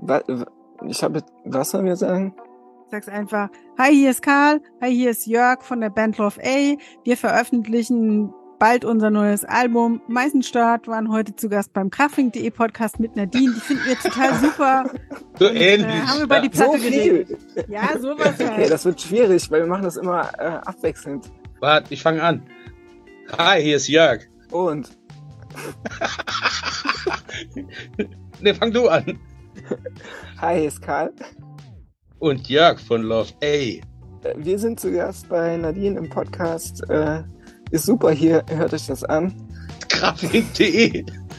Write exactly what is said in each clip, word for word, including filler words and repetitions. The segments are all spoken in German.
wa- wa- ich habe, was sollen wir sagen? Sag's einfach, hi, hier ist Karl, hi, hier ist Jörg von der Band Love A. Wir veröffentlichen bald unser neues Album. Meisenstadt waren heute zu Gast beim Krachfink punkt de Podcast mit Nadine. Die finden wir total super. So Und, ähnlich. Äh, haben über ja. die Platte So viel. geredet. Ja, sowas Okay, halt. das wird schwierig, weil wir machen das immer äh, abwechselnd. Warte, ich fange an. Hi, hier ist Jörg. Und Ne, fang du an. hi, hier ist Karl. Und Jörg von Love A. Äh, Wir sind zu Gast bei Nadine im Podcast. Äh, ist super hier, hört euch das an. Krachfink punkt de.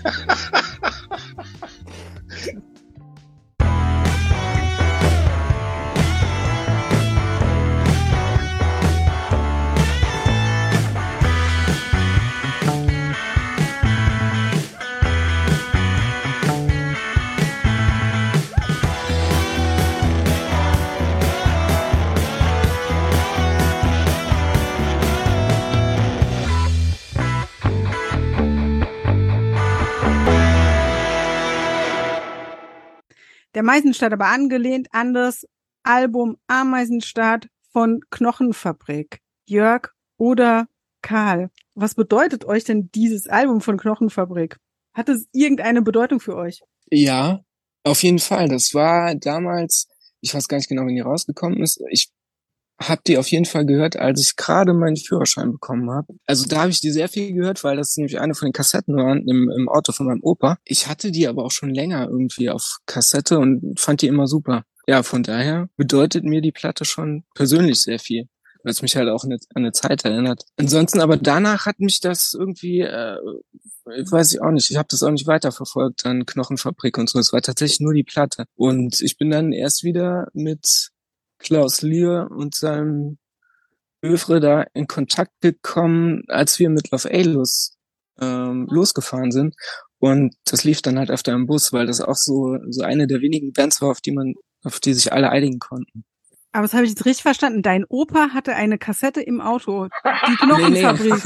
Der Meisenstadt aber angelehnt an das Album Ameisenstadt von Knochenfabrik. Jörg oder Karl, was bedeutet euch denn dieses Album von Knochenfabrik? Hat es irgendeine Bedeutung für euch? Ja, auf jeden Fall. Das war damals, ich weiß gar nicht genau, wann die rausgekommen ist. Ich habe die auf jeden Fall gehört, als ich gerade meinen Führerschein bekommen habe. Also da habe ich die sehr viel gehört, weil das nämlich eine von den Kassetten waren im, im Auto von meinem Opa. Ich hatte die aber auch schon länger irgendwie auf Kassette und fand die immer super. Ja, von daher bedeutet mir die Platte schon persönlich sehr viel, weil es mich halt auch an eine, an eine Zeit erinnert. Ansonsten aber danach hat mich das irgendwie, äh, weiß ich auch nicht, ich habe das auch nicht weiterverfolgt, dann Knochenfabrik und so. Es war tatsächlich nur die Platte. Und ich bin dann erst wieder mit Klaus Lier und seinem Övre da in Kontakt gekommen, als wir mit Love A los, ähm, losgefahren sind. Und das lief dann halt öfter im Bus, weil das auch so, so eine der wenigen Bands war, auf die man, auf die sich alle einigen konnten. Aber das habe ich jetzt richtig verstanden. Dein Opa hatte eine Kassette im Auto. Die Knochenfabrik.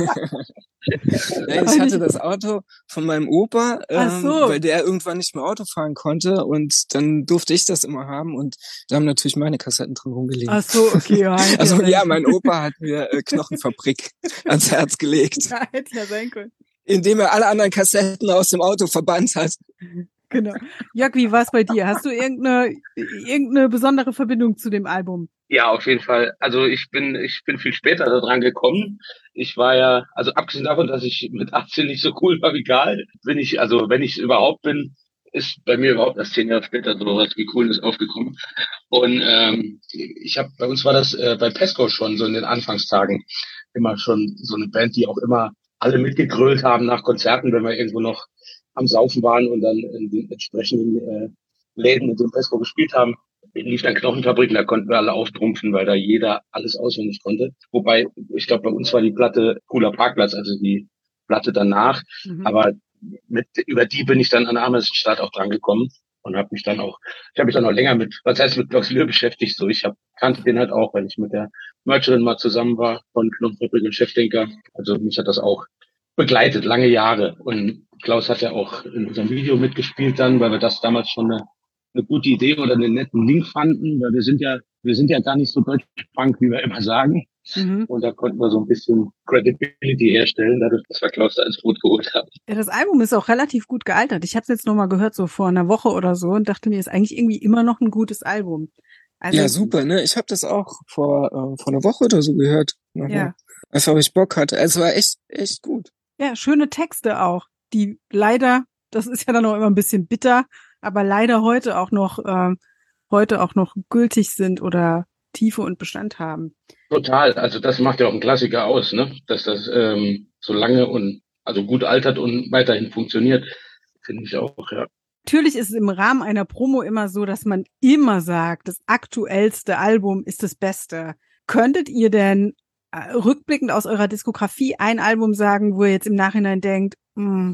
Nein, ich hatte das Auto von meinem Opa, ähm, Ach so. weil der irgendwann nicht mehr Auto fahren konnte und dann durfte ich das immer haben und da haben natürlich meine Kassetten drin rumgelegen. Ach so, okay. Ja, hätte Also ja, ja, sein mein Opa hat mir äh, Knochenfabrik ans Herz gelegt, können. Ja, hätte ja sein können. indem er alle anderen Kassetten aus dem Auto verbannt hat. Genau. Jörg, wie war's bei dir? Hast du irgendeine, irgendeine besondere Verbindung zu dem Album? Ja, auf jeden Fall. Also ich bin, ich bin viel später da dran gekommen. Ich war ja, also abgesehen davon, dass ich mit achtzehn nicht so cool war wie Karl, bin ich, also wenn ich überhaupt bin, ist bei mir überhaupt erst zehn Jahre später so was wie Coolness aufgekommen. Und ähm, ich habe, bei uns war das äh, bei Pesco schon so in den Anfangstagen immer schon so eine Band, die auch immer alle mitgegrölt haben nach Konzerten, wenn wir irgendwo noch am Saufen waren und dann in den entsprechenden äh, Läden, in denen Pesco gespielt haben, lief dann Knochenfabrik, da konnten wir alle auftrumpfen, weil da jeder alles auswendig konnte. Wobei, ich glaube, bei uns war die Platte Cooler Parkplatz, also die Platte danach. Mhm. Aber mit, über die bin ich dann an Ameisenstadt auch dran gekommen und habe mich dann auch, ich habe mich dann noch länger mit, was heißt mit Klaus Lier beschäftigt, so ich hab, kannte den halt auch, weil ich mit der Mercherin mal zusammen war von Knochenfabrik und Chefdenker. Also mich hat das auch begleitet, lange Jahre. Und Klaus hat ja auch in unserem Video mitgespielt dann, weil wir das damals schon eine, eine gute Idee oder einen netten Link fanden, weil wir sind ja, wir sind ja gar nicht so Deutsch-Punk, wie wir immer sagen. Mhm. Und da konnten wir so ein bisschen Credibility herstellen, dadurch, dass wir Klaus da ins Boot geholt haben. Ja, das Album ist auch relativ gut gealtert. Ich habe es jetzt nochmal gehört, so vor einer Woche oder so, und dachte mir, ist eigentlich irgendwie immer noch ein gutes Album. Also, Ja, super, ne? Ich habe das auch vor, äh, vor einer Woche oder so gehört. Nochmal. Ja. Einfach, weil ich Bock hatte. Es war echt, echt gut. Ja, schöne Texte auch, die leider, das ist ja dann auch immer ein bisschen bitter, aber leider heute auch noch, äh, heute auch noch gültig sind oder Tiefe und Bestand haben. Total, also das macht ja auch einen Klassiker aus, ne? Dass das ähm, so lange und also gut altert und weiterhin funktioniert, finde ich auch, ja. Natürlich ist es im Rahmen einer Promo immer so, dass man immer sagt, das aktuellste Album ist das Beste. Könntet ihr denn äh, rückblickend aus eurer Diskografie ein Album sagen, wo ihr jetzt im Nachhinein denkt, mh,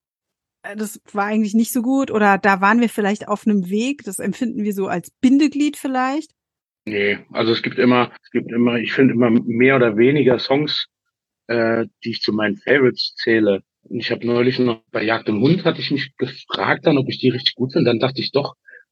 das war eigentlich nicht so gut oder da waren wir vielleicht auf einem Weg, das empfinden wir so als Bindeglied vielleicht? Nee, also es gibt immer, es gibt immer, ich finde immer mehr oder weniger Songs, äh, die ich zu meinen Favorites zähle. Und ich habe neulich noch bei Jagd im Hund hatte ich mich gefragt dann, ob ich die richtig gut finde. Dann dachte ich doch,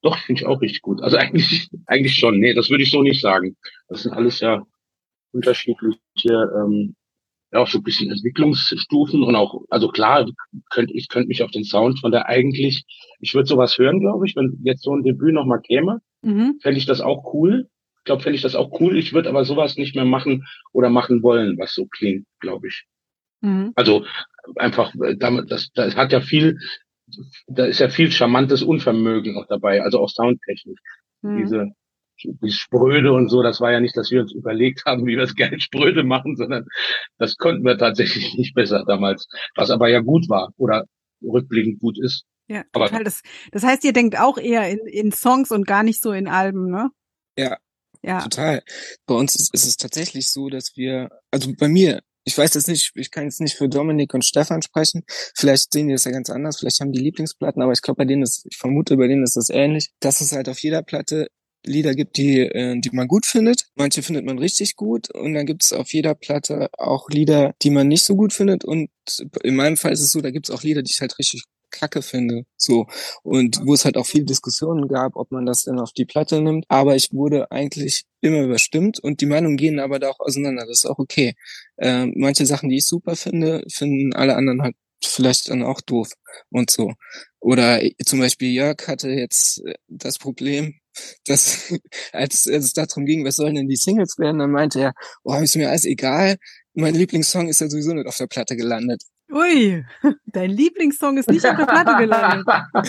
Doch, finde ich auch richtig gut. Also eigentlich, eigentlich schon. Nee, das würde ich so nicht sagen. Das sind alles ja unterschiedliche, ähm, ja auch so ein bisschen Entwicklungsstufen und auch, also klar, könnte ich könnte mich auf den Sound von der eigentlich, ich würde sowas hören, glaube ich, wenn jetzt so ein Debüt nochmal käme, Mhm. fände ich das auch cool. Ich glaube, fände ich das auch cool. Ich würde aber sowas nicht mehr machen oder machen wollen, was so klingt, glaube ich. Mhm. Also einfach, äh, damit, das, das hat ja viel, da ist ja viel charmantes Unvermögen auch dabei, also auch soundtechnisch. Mhm. Diese, die Spröde und so, das war ja nicht, dass wir uns überlegt haben, wie wir es geil spröde machen, sondern das konnten wir tatsächlich nicht besser damals, was aber ja gut war oder rückblickend gut ist. Ja, Aber total. Das, das heißt, ihr denkt auch eher in, in Songs und gar nicht so in Alben, ne? Ja, Ja. total. Bei uns ist, ist es tatsächlich so, dass wir, also bei mir, ich weiß jetzt nicht, ich kann jetzt nicht für Dominik und Stefan sprechen. Vielleicht sehen die das ja ganz anders, vielleicht haben die Lieblingsplatten, aber ich glaube, bei denen ist, ich vermute, bei denen ist das ähnlich, dass es halt auf jeder Platte Lieder gibt, die, äh, die man gut findet. Manche findet man richtig gut und dann gibt es auf jeder Platte auch Lieder, die man nicht so gut findet und in meinem Fall ist es so, da gibt es auch Lieder, die ich halt richtig kacke finde, so. Und wo es halt auch viel Diskussionen gab, ob man das denn auf die Platte nimmt. Aber ich wurde eigentlich immer überstimmt und die Meinungen gehen aber da auch auseinander. Das ist auch okay. Äh, manche Sachen, die ich super finde, finden alle anderen halt vielleicht dann auch doof und so. Oder zum Beispiel Jörg hatte jetzt äh, das Problem, dass als, als es darum ging, was sollen denn die Singles werden, dann meinte er, oh, ist mir alles egal, mein Lieblingssong ist ja sowieso nicht auf der Platte gelandet. Ui, dein Lieblingssong ist nicht auf der Platte gelandet.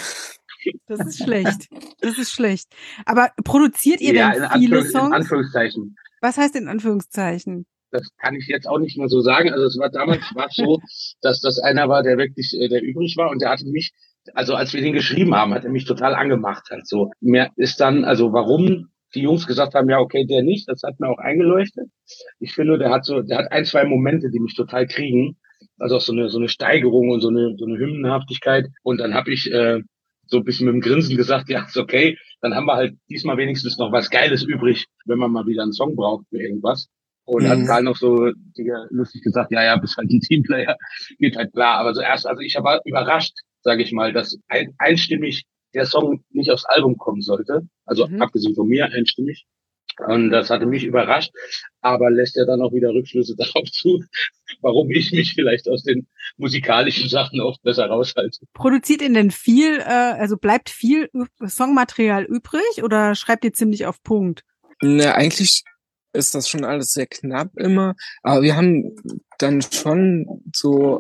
Das ist schlecht. Das ist schlecht. Aber produziert ihr ja, denn in, viele Anführungs-, in Songs? Anführungszeichen. Was heißt in Anführungszeichen? Das kann ich jetzt auch nicht mehr so sagen. Also es war damals war es so, dass das einer war, der wirklich, äh, der übrig war und der hatte mich, also als wir den geschrieben haben, hat er mich total angemacht halt so. Mir ist dann, also warum die Jungs gesagt haben, ja okay, der nicht, das hat mir auch eingeleuchtet. Ich finde, der hat so, der hat ein, zwei Momente, die mich total kriegen. Also auch so eine so eine Steigerung und so eine so eine Hymnenhaftigkeit. Und dann habe ich äh, so ein bisschen mit dem Grinsen gesagt, ja, ist okay, dann haben wir halt diesmal wenigstens noch was Geiles übrig, wenn man mal wieder einen Song braucht für irgendwas. Und hat Mhm. Karl noch so Digga, lustig gesagt, ja, ja, bist halt ein Teamplayer, geht halt klar. Aber zuerst, also ich war überrascht, sage ich mal, dass ein, einstimmig der Song nicht aufs Album kommen sollte. Also Mhm. abgesehen von mir einstimmig. Und das hatte mich überrascht, aber lässt ja dann auch wieder Rückschlüsse darauf zu, warum ich mich vielleicht aus den musikalischen Sachen oft besser raushalte. Produziert ihr denn viel, äh, also bleibt viel Songmaterial übrig oder schreibt ihr ziemlich auf Punkt? Ne, eigentlich ist das schon alles sehr knapp immer, aber wir haben dann schon so,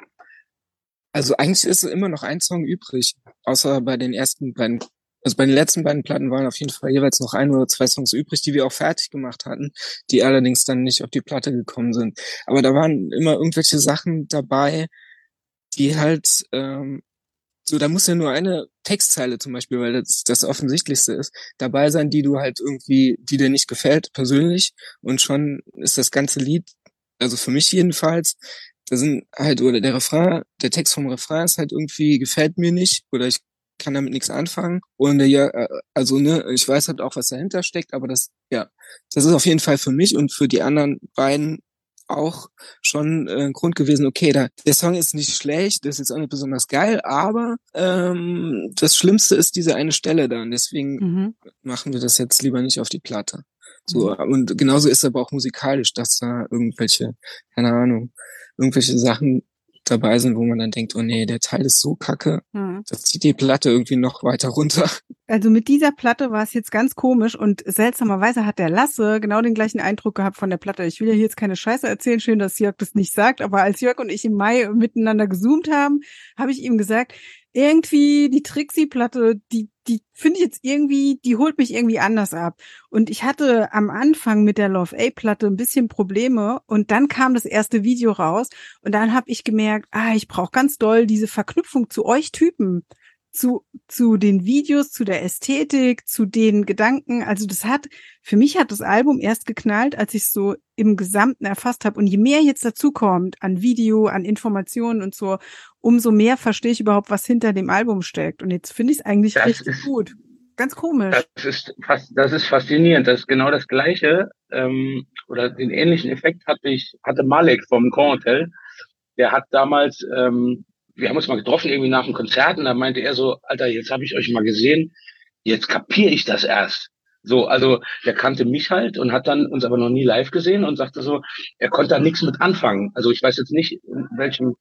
also eigentlich ist immer noch ein Song übrig, außer bei den ersten beiden, also bei den letzten beiden Platten waren auf jeden Fall jeweils noch ein oder zwei Songs übrig, die wir auch fertig gemacht hatten, die allerdings dann nicht auf die Platte gekommen sind. Aber da waren immer irgendwelche Sachen dabei, die halt, ähm, so, da muss ja nur eine Textzeile zum Beispiel, weil das das Offensichtlichste ist, dabei sein, die du halt irgendwie, die dir nicht gefällt, persönlich. Und schon ist das ganze Lied, also für mich jedenfalls, da sind halt, oder der Refrain, der Text vom Refrain ist halt irgendwie, gefällt mir nicht, oder ich kann damit nichts anfangen. Und äh, ja, äh, also ne, ich weiß halt auch, was dahinter steckt, aber das, ja, das ist auf jeden Fall für mich und für die anderen beiden auch schon äh, ein Grund gewesen, okay, da, der Song ist nicht schlecht, das ist jetzt auch nicht besonders geil, aber ähm, das Schlimmste ist diese eine Stelle da und deswegen Mhm. machen wir das jetzt lieber nicht auf die Platte. So, Mhm. und genauso ist es aber auch musikalisch, dass da irgendwelche, keine Ahnung, irgendwelche Sachen dabei sind, wo man dann denkt, oh nee, der Teil ist so kacke, Mhm. das zieht die Platte irgendwie noch weiter runter. Also mit dieser Platte war es jetzt ganz komisch und seltsamerweise hat der Lasse genau den gleichen Eindruck gehabt von der Platte. Ich will ja hier jetzt keine Scheiße erzählen, schön, dass Jörg das nicht sagt, aber als Jörg und ich im Mai miteinander gezoomt haben, habe ich ihm gesagt, irgendwie die Trixie-Platte, die, die finde ich jetzt irgendwie, die holt mich irgendwie anders ab. Und ich hatte am Anfang mit der Love A-Platte ein bisschen Probleme und dann kam das erste Video raus und dann habe ich gemerkt, ah, ich brauche ganz doll diese Verknüpfung zu euch Typen. Zu, zu den Videos, zu der Ästhetik, zu den Gedanken. Also das hat, für mich hat das Album erst geknallt, als ich es so im Gesamten erfasst habe. Und je mehr jetzt dazu kommt an Video, an Informationen und so, umso mehr verstehe ich überhaupt, was hinter dem Album steckt. Und jetzt finde ich es eigentlich Das richtig ist, gut. Ganz komisch. das ist fast, das ist faszinierend. Das ist genau das Gleiche, ähm, oder den ähnlichen Effekt hatte ich, hatte Malek vom Grand Hotel. Der hat damals, ähm, wir haben uns mal getroffen irgendwie nach dem Konzert und da meinte er so, Alter, jetzt habe ich euch mal gesehen, jetzt kapiere ich das erst. So, also der kannte mich halt und hat dann uns aber noch nie live gesehen und sagte so, er konnte da nichts mit anfangen. Also ich weiß jetzt nicht, in welchem,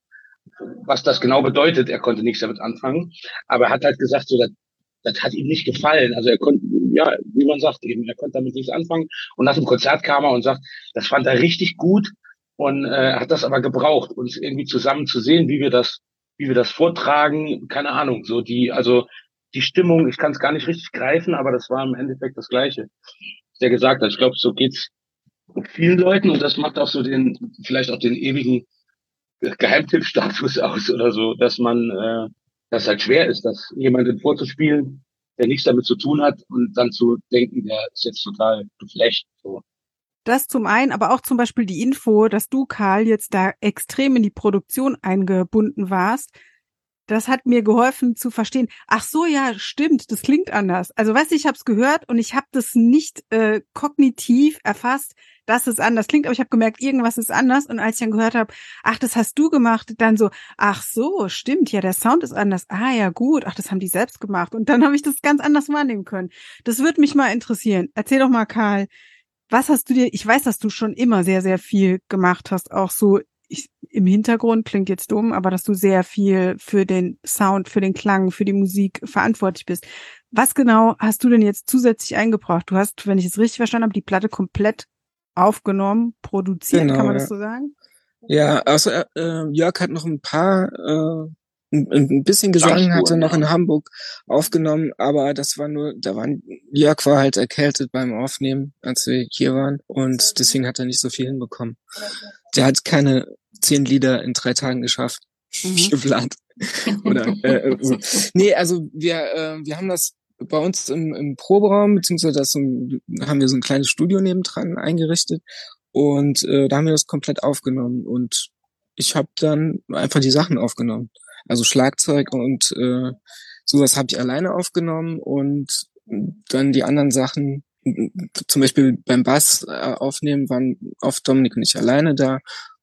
was das genau bedeutet, er konnte nichts damit anfangen, aber er hat halt gesagt, so, das, das hat ihm nicht gefallen. Also er konnte, ja, wie man sagt eben, er konnte damit nichts anfangen und nach dem Konzert kam er und sagt, das fand er richtig gut und äh, hat das aber gebraucht, uns irgendwie zusammen zu sehen, wie wir das, wie wir das vortragen, keine Ahnung, so die, also die Stimmung, ich kann es gar nicht richtig greifen, aber das war im Endeffekt das Gleiche, was der gesagt hat. Ich glaube, so geht's vielen Leuten und das macht auch so den, vielleicht auch den ewigen Geheimtippstatus aus oder so, dass man, äh, dass halt schwer ist, das jemanden vorzuspielen, der nichts damit zu tun hat und dann zu denken, der ist jetzt total geflasht. So. Das zum einen, aber auch zum Beispiel die Info, dass du, Karl, jetzt da extrem in die Produktion eingebunden warst. Das hat mir geholfen zu verstehen, ach so, ja, stimmt, das klingt anders. Also weißt du, ich habe es gehört und ich habe das nicht äh, kognitiv erfasst, dass es anders klingt, aber ich habe gemerkt, irgendwas ist anders. Und als ich dann gehört habe, ach, das hast du gemacht, dann so, ach so, stimmt, ja, der Sound ist anders. Ah ja, gut, ach, das haben die selbst gemacht. Und dann habe ich das ganz anders wahrnehmen können. Das würde mich mal interessieren. Erzähl doch mal, Karl, was hast du dir, ich weiß, dass du schon immer sehr, sehr viel gemacht hast, auch so ich, im Hintergrund, klingt jetzt dumm, aber dass du sehr viel für den Sound, für den Klang, für die Musik verantwortlich bist. Was genau hast du denn jetzt zusätzlich eingebracht? Du hast, wenn ich es richtig verstanden habe, die Platte komplett aufgenommen, produziert, Genau, kann man ja. das so sagen? Ja, also äh, Jörg hat noch ein paar, äh, ein, ein bisschen Gesang hat er noch ja. in Hamburg aufgenommen, aber das war nur, da waren, Jörg war halt erkältet beim Aufnehmen, als wir hier waren und deswegen hat er nicht so viel hinbekommen. Der hat keine zehn Lieder in drei Tagen geschafft, Mhm. wie geplant. Oder, äh, so. Nee, also wir, äh, wir haben das bei uns im, im Proberaum, beziehungsweise das so, haben wir so ein kleines Studio nebendran eingerichtet und äh, da haben wir das komplett aufgenommen und ich habe dann einfach die Sachen aufgenommen. Also Schlagzeug und äh, sowas habe ich alleine aufgenommen und dann die anderen Sachen, zum Beispiel beim Bass äh, aufnehmen, waren oft Dominik und ich alleine da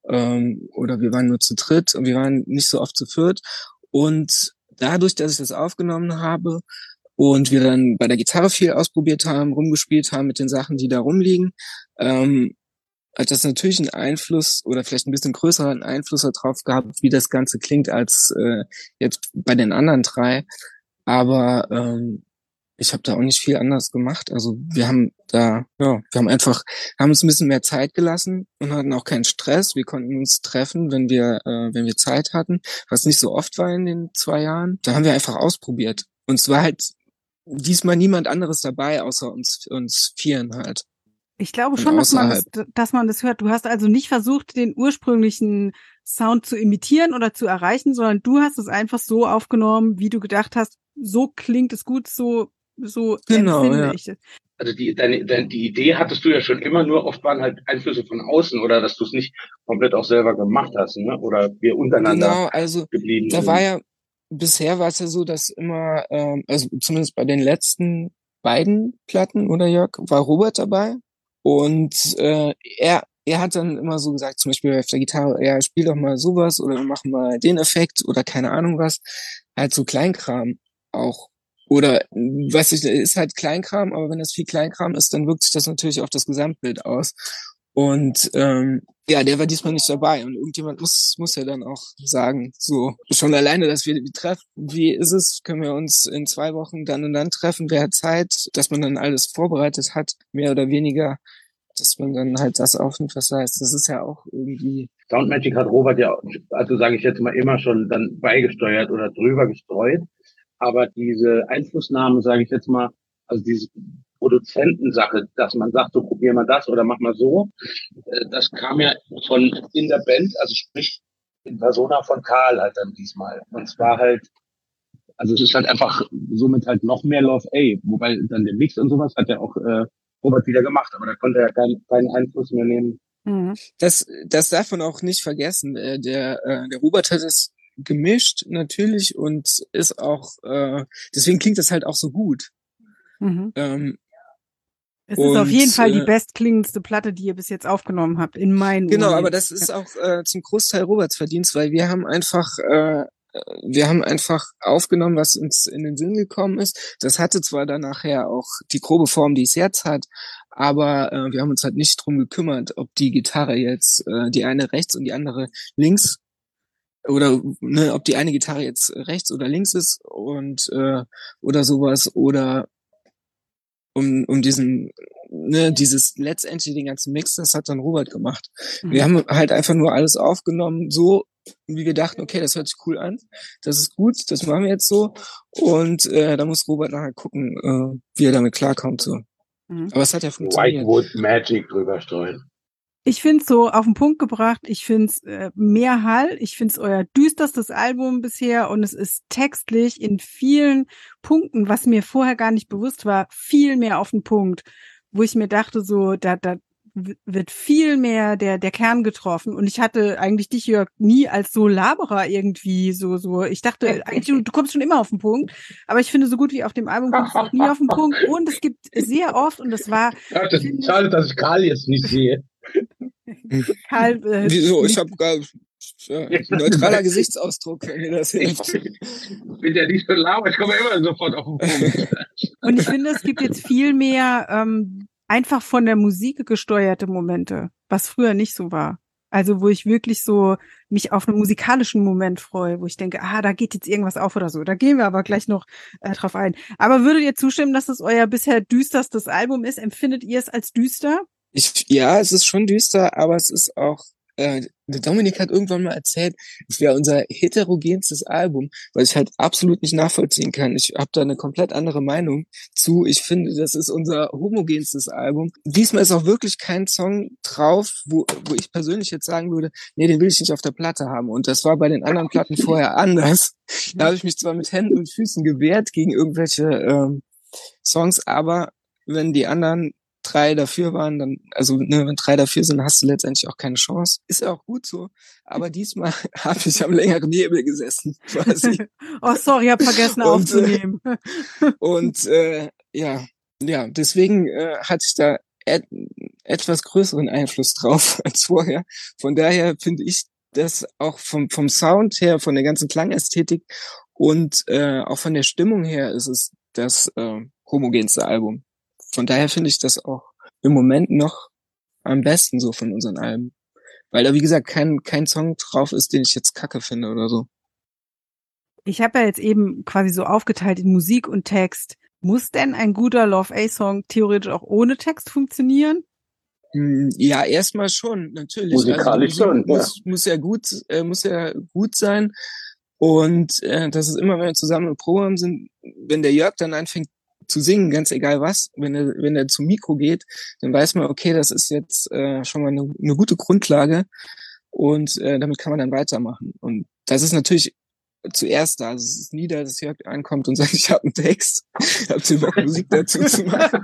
ähm, oder wir waren nur zu dritt und wir waren nicht so oft zu viert und dadurch, dass ich das aufgenommen habe und wir dann bei der Gitarre viel ausprobiert haben, rumgespielt haben mit den Sachen, die da rumliegen, ähm, hat das natürlich einen Einfluss oder vielleicht ein bisschen größeren Einfluss darauf gehabt, wie das Ganze klingt, als äh, jetzt bei den anderen drei. Aber ähm, ich habe da auch nicht viel anders gemacht. Also wir haben da, ja, wir haben einfach, haben uns ein bisschen mehr Zeit gelassen und hatten auch keinen Stress. Wir konnten uns treffen, wenn wir, äh, wenn wir Zeit hatten, was nicht so oft war in den zwei Jahren. Da haben wir einfach ausprobiert. Und es war halt diesmal niemand anderes dabei, außer uns, uns Vieren halt. Ich glaube Von schon, dass man das, außerhalb. dass man das hört. Du hast also nicht versucht, den ursprünglichen Sound zu imitieren oder zu erreichen, sondern du hast es einfach so aufgenommen, wie du gedacht hast, so klingt es gut, so, so Genau, empfinde ja. ich es. Also die, deine, deine, die Idee hattest du ja schon immer, nur oft waren halt Einflüsse von außen oder dass du es nicht komplett auch selber gemacht hast, ne? Oder wir untereinander Genau, also geblieben da war sind. ja, bisher war es ja so, dass immer, ähm, also zumindest bei den letzten beiden Platten, oder Jörg, war Robert dabei. Und äh, er er hat dann immer so gesagt, zum Beispiel auf der Gitarre, ja, spiel doch mal sowas oder mach mal den Effekt oder keine Ahnung was. Halt so Kleinkram auch. Oder was ich, ist halt Kleinkram, aber wenn das viel Kleinkram ist, dann wirkt sich das natürlich auf das Gesamtbild aus. Und ähm, ja, der war diesmal nicht dabei. Und irgendjemand muss muss ja dann auch sagen, so schon alleine, dass wir die treffen, wie ist es, können wir uns in zwei Wochen dann und dann treffen, wer hat Zeit, dass man dann alles vorbereitet hat, mehr oder weniger, dass man dann halt das aufnimmt, was da ist. Das ist ja auch irgendwie... Soundmagic hat Robert ja, also sage ich jetzt mal, immer schon dann beigesteuert oder drüber gestreut. Aber diese Einflussnahme, sage ich jetzt mal, also diese Produzentensache, dass man sagt, so probier mal das oder mach mal so, äh, das kam ja von in der Band, also sprich in Persona von Karl halt dann diesmal. Und zwar halt, also es ist halt einfach somit halt noch mehr Love A, wobei dann der Mix und sowas hat ja auch äh, Robert wieder gemacht, aber da konnte er keinen keinen Einfluss mehr nehmen. Mhm. Das, das darf man auch nicht vergessen. Äh, der, äh, der Robert hat es gemischt natürlich und ist auch, äh, deswegen klingt das halt auch so gut. Mhm. Ähm, Es und, ist auf jeden Fall die äh, bestklingendste Platte, die ihr bis jetzt aufgenommen habt, in meinen Genau, Ohren. aber das ist auch äh, zum Großteil Roberts Verdienst, weil wir haben einfach äh, wir haben einfach aufgenommen, was uns in den Sinn gekommen ist. Das hatte zwar dann nachher auch die grobe Form, die es jetzt hat, aber äh, wir haben uns halt nicht drum gekümmert, ob die Gitarre jetzt, äh, die eine rechts und die andere links, oder ne, ob die eine Gitarre jetzt rechts oder links ist und äh, oder sowas, oder um um diesen ne dieses letztendlich den ganzen Mix, das hat dann Robert gemacht. Mhm. Wir haben halt einfach nur alles aufgenommen, so wie wir dachten, okay, das hört sich cool an, das ist gut, das machen wir jetzt so, und äh, da muss Robert nachher gucken, äh, wie er damit klarkommt so. Mhm. Aber es hat ja funktioniert. Whitewood Magic drüber streuen. Ich finde es so auf den Punkt gebracht, ich finde es äh, mehr Hall, ich finde es euer düsterstes Album bisher und es ist textlich in vielen Punkten, was mir vorher gar nicht bewusst war, viel mehr auf den Punkt, wo ich mir dachte, so, da, da wird viel mehr der der Kern getroffen und ich hatte eigentlich dich, Jörg, nie als so Laberer irgendwie so, so, ich dachte eigentlich, du, du kommst schon immer auf den Punkt, aber ich finde, so gut wie auf dem Album kommst du auch nie auf den Punkt und es gibt sehr oft, und das war... Ja, das ist schade, dass ich Karl jetzt nicht sehe. Karl, äh, Wieso? Ich habe gar ja, neutraler Gesichtsausdruck, wenn mir das hilft. Ich bin ja nicht so laber, ich komme immer sofort auf den Punkt. Und ich finde, es gibt jetzt viel mehr ähm, einfach von der Musik gesteuerte Momente, was früher nicht so war. Also wo ich wirklich so mich auf einen musikalischen Moment freue, wo ich denke, ah, da geht jetzt irgendwas auf oder so. Da gehen wir aber gleich noch äh, drauf ein. Aber würdet ihr zustimmen, dass es euer bisher düsterstes Album ist? Empfindet ihr es als düster? Ich, ja, es ist schon düster, aber es ist auch, äh, der Dominik hat irgendwann mal erzählt, es wäre unser heterogenstes Album, was ich halt absolut nicht nachvollziehen kann. Ich habe da eine komplett andere Meinung zu. Ich finde, das ist unser homogenstes Album. Diesmal ist auch wirklich kein Song drauf, wo, wo ich persönlich jetzt sagen würde, nee, den will ich nicht auf der Platte haben. Und das war bei den anderen Platten vorher anders. Da habe ich mich zwar mit Händen und Füßen gewehrt gegen irgendwelche ähm, Songs, aber wenn die anderen drei dafür waren, dann, also ne, wenn drei dafür sind, hast du letztendlich auch keine Chance. Ist ja auch gut so. Aber diesmal habe ich am längeren Hebel gesessen, quasi. Oh, sorry, ich habe vergessen und, aufzunehmen. Äh, und äh, ja, ja, deswegen äh, hatte ich da et- etwas größeren Einfluss drauf als vorher. Von daher finde ich das auch vom vom Sound her, von der ganzen Klangästhetik und äh, auch von der Stimmung her ist es das äh, homogenste Album. Von daher finde ich das auch im Moment noch am besten so von unseren Alben. Weil da, wie gesagt, kein kein Song drauf ist, den ich jetzt kacke finde oder so. Ich habe ja jetzt eben quasi so aufgeteilt in Musik und Text. Muss denn ein guter Love-A-Song theoretisch auch ohne Text funktionieren? Ja, erstmal schon, natürlich. Musikalisch also schon, muss, ja. muss ja gut, äh, muss ja gut sein. Und äh, das ist immer, wenn wir zusammen im Programm sind, wenn der Jörg dann anfängt zu singen, ganz egal was, wenn er wenn er zum Mikro geht, dann weiß man, okay, das ist jetzt äh, schon mal eine, eine gute Grundlage und äh, damit kann man dann weitermachen. Und das ist natürlich zuerst da. Also es ist nie da, dass Jörg ankommt und sagt, ich habe einen Text, habt ihr Bock, Musik dazu zu machen?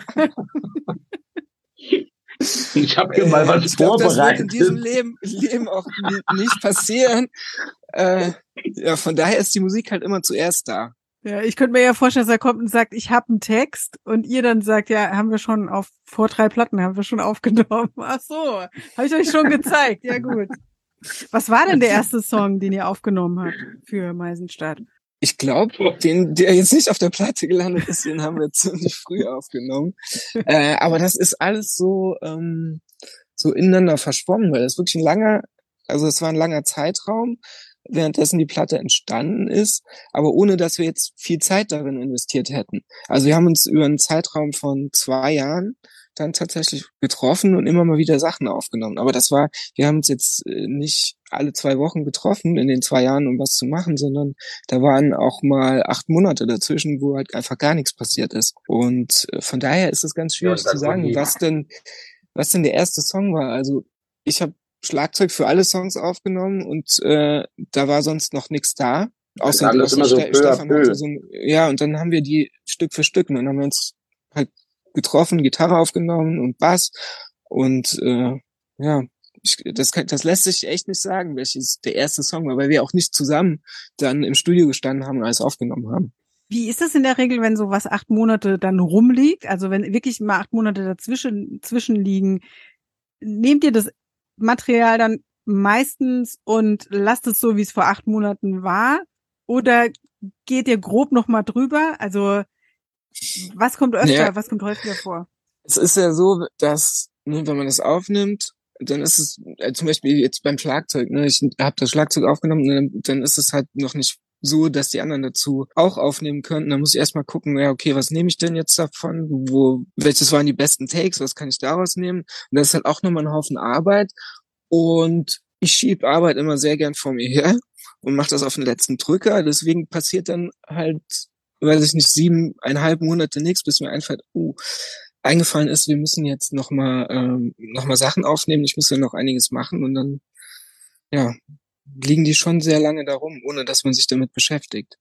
Ich habe hier mal was ich glaub, vorbereitet. Das wird in diesem Leben, Leben auch nicht passieren. Äh, ja, von daher ist die Musik halt immer zuerst da. Ja, ich könnte mir ja vorstellen, dass er kommt und sagt, ich habe einen Text und ihr dann sagt, ja, haben wir schon auf vor drei Platten, haben wir schon aufgenommen. Ach so, habe ich euch schon gezeigt. Ja gut. Was war denn der erste Song, den ihr aufgenommen habt für Meisenstadt? Ich glaube, den, der jetzt nicht auf der Platte gelandet ist, den haben wir ziemlich früh aufgenommen. Äh, aber das ist alles so ähm, so ineinander verschwommen, weil das wirklich ein langer, also es war ein langer Zeitraum, währenddessen die Platte entstanden ist, aber ohne, dass wir jetzt viel Zeit darin investiert hätten. Also wir haben uns über einen Zeitraum von zwei Jahren dann tatsächlich getroffen und immer mal wieder Sachen aufgenommen. Aber das war, wir haben uns jetzt nicht alle zwei Wochen getroffen in den zwei Jahren, um was zu machen, sondern da waren auch mal acht Monate dazwischen, wo halt einfach gar nichts passiert ist. Und von daher ist es ganz schwierig ja, zu sagen, was denn, was denn der erste Song war. Also ich habe Schlagzeug für alle Songs aufgenommen und äh, da war sonst noch nichts da. Außer, außer das immer so Ste- Stefan hatte so ein, ja, und dann haben wir die Stück für Stück und dann haben wir uns halt getroffen, Gitarre aufgenommen und Bass und äh, ja, ich, das, kann, das lässt sich echt nicht sagen, welches der erste Song war, weil wir auch nicht zusammen dann im Studio gestanden haben und alles aufgenommen haben. Wie ist das in der Regel, wenn sowas acht Monate dann rumliegt? Also wenn wirklich mal acht Monate dazwischen zwischen liegen, nehmt ihr das Material dann meistens und lasst es so, wie es vor acht Monaten war? Oder geht ihr grob nochmal drüber? Also was kommt öfter, Ja, was kommt häufiger vor? es ist ja so, dass, ne, wenn man das aufnimmt, dann ist es äh, zum Beispiel jetzt beim Schlagzeug, ne, ich habe das Schlagzeug aufgenommen, und dann, dann ist es halt noch nicht so, dass die anderen dazu auch aufnehmen könnten. Dann muss ich erstmal gucken, ja, okay, was nehme ich denn jetzt davon? Wo, welches waren die besten Takes? Was kann ich daraus nehmen? Und das ist halt auch nochmal ein Haufen Arbeit. Und ich schieb Arbeit immer sehr gern vor mir her und mache das auf den letzten Drücker. Deswegen passiert dann halt, weiß ich nicht, siebeneinhalb Monate nichts, bis mir einfällt, oh, eingefallen ist, wir müssen jetzt nochmal ähm, noch mal Sachen aufnehmen. Ich muss ja noch einiges machen und dann, ja, liegen die schon sehr lange da rum, ohne dass man sich damit beschäftigt.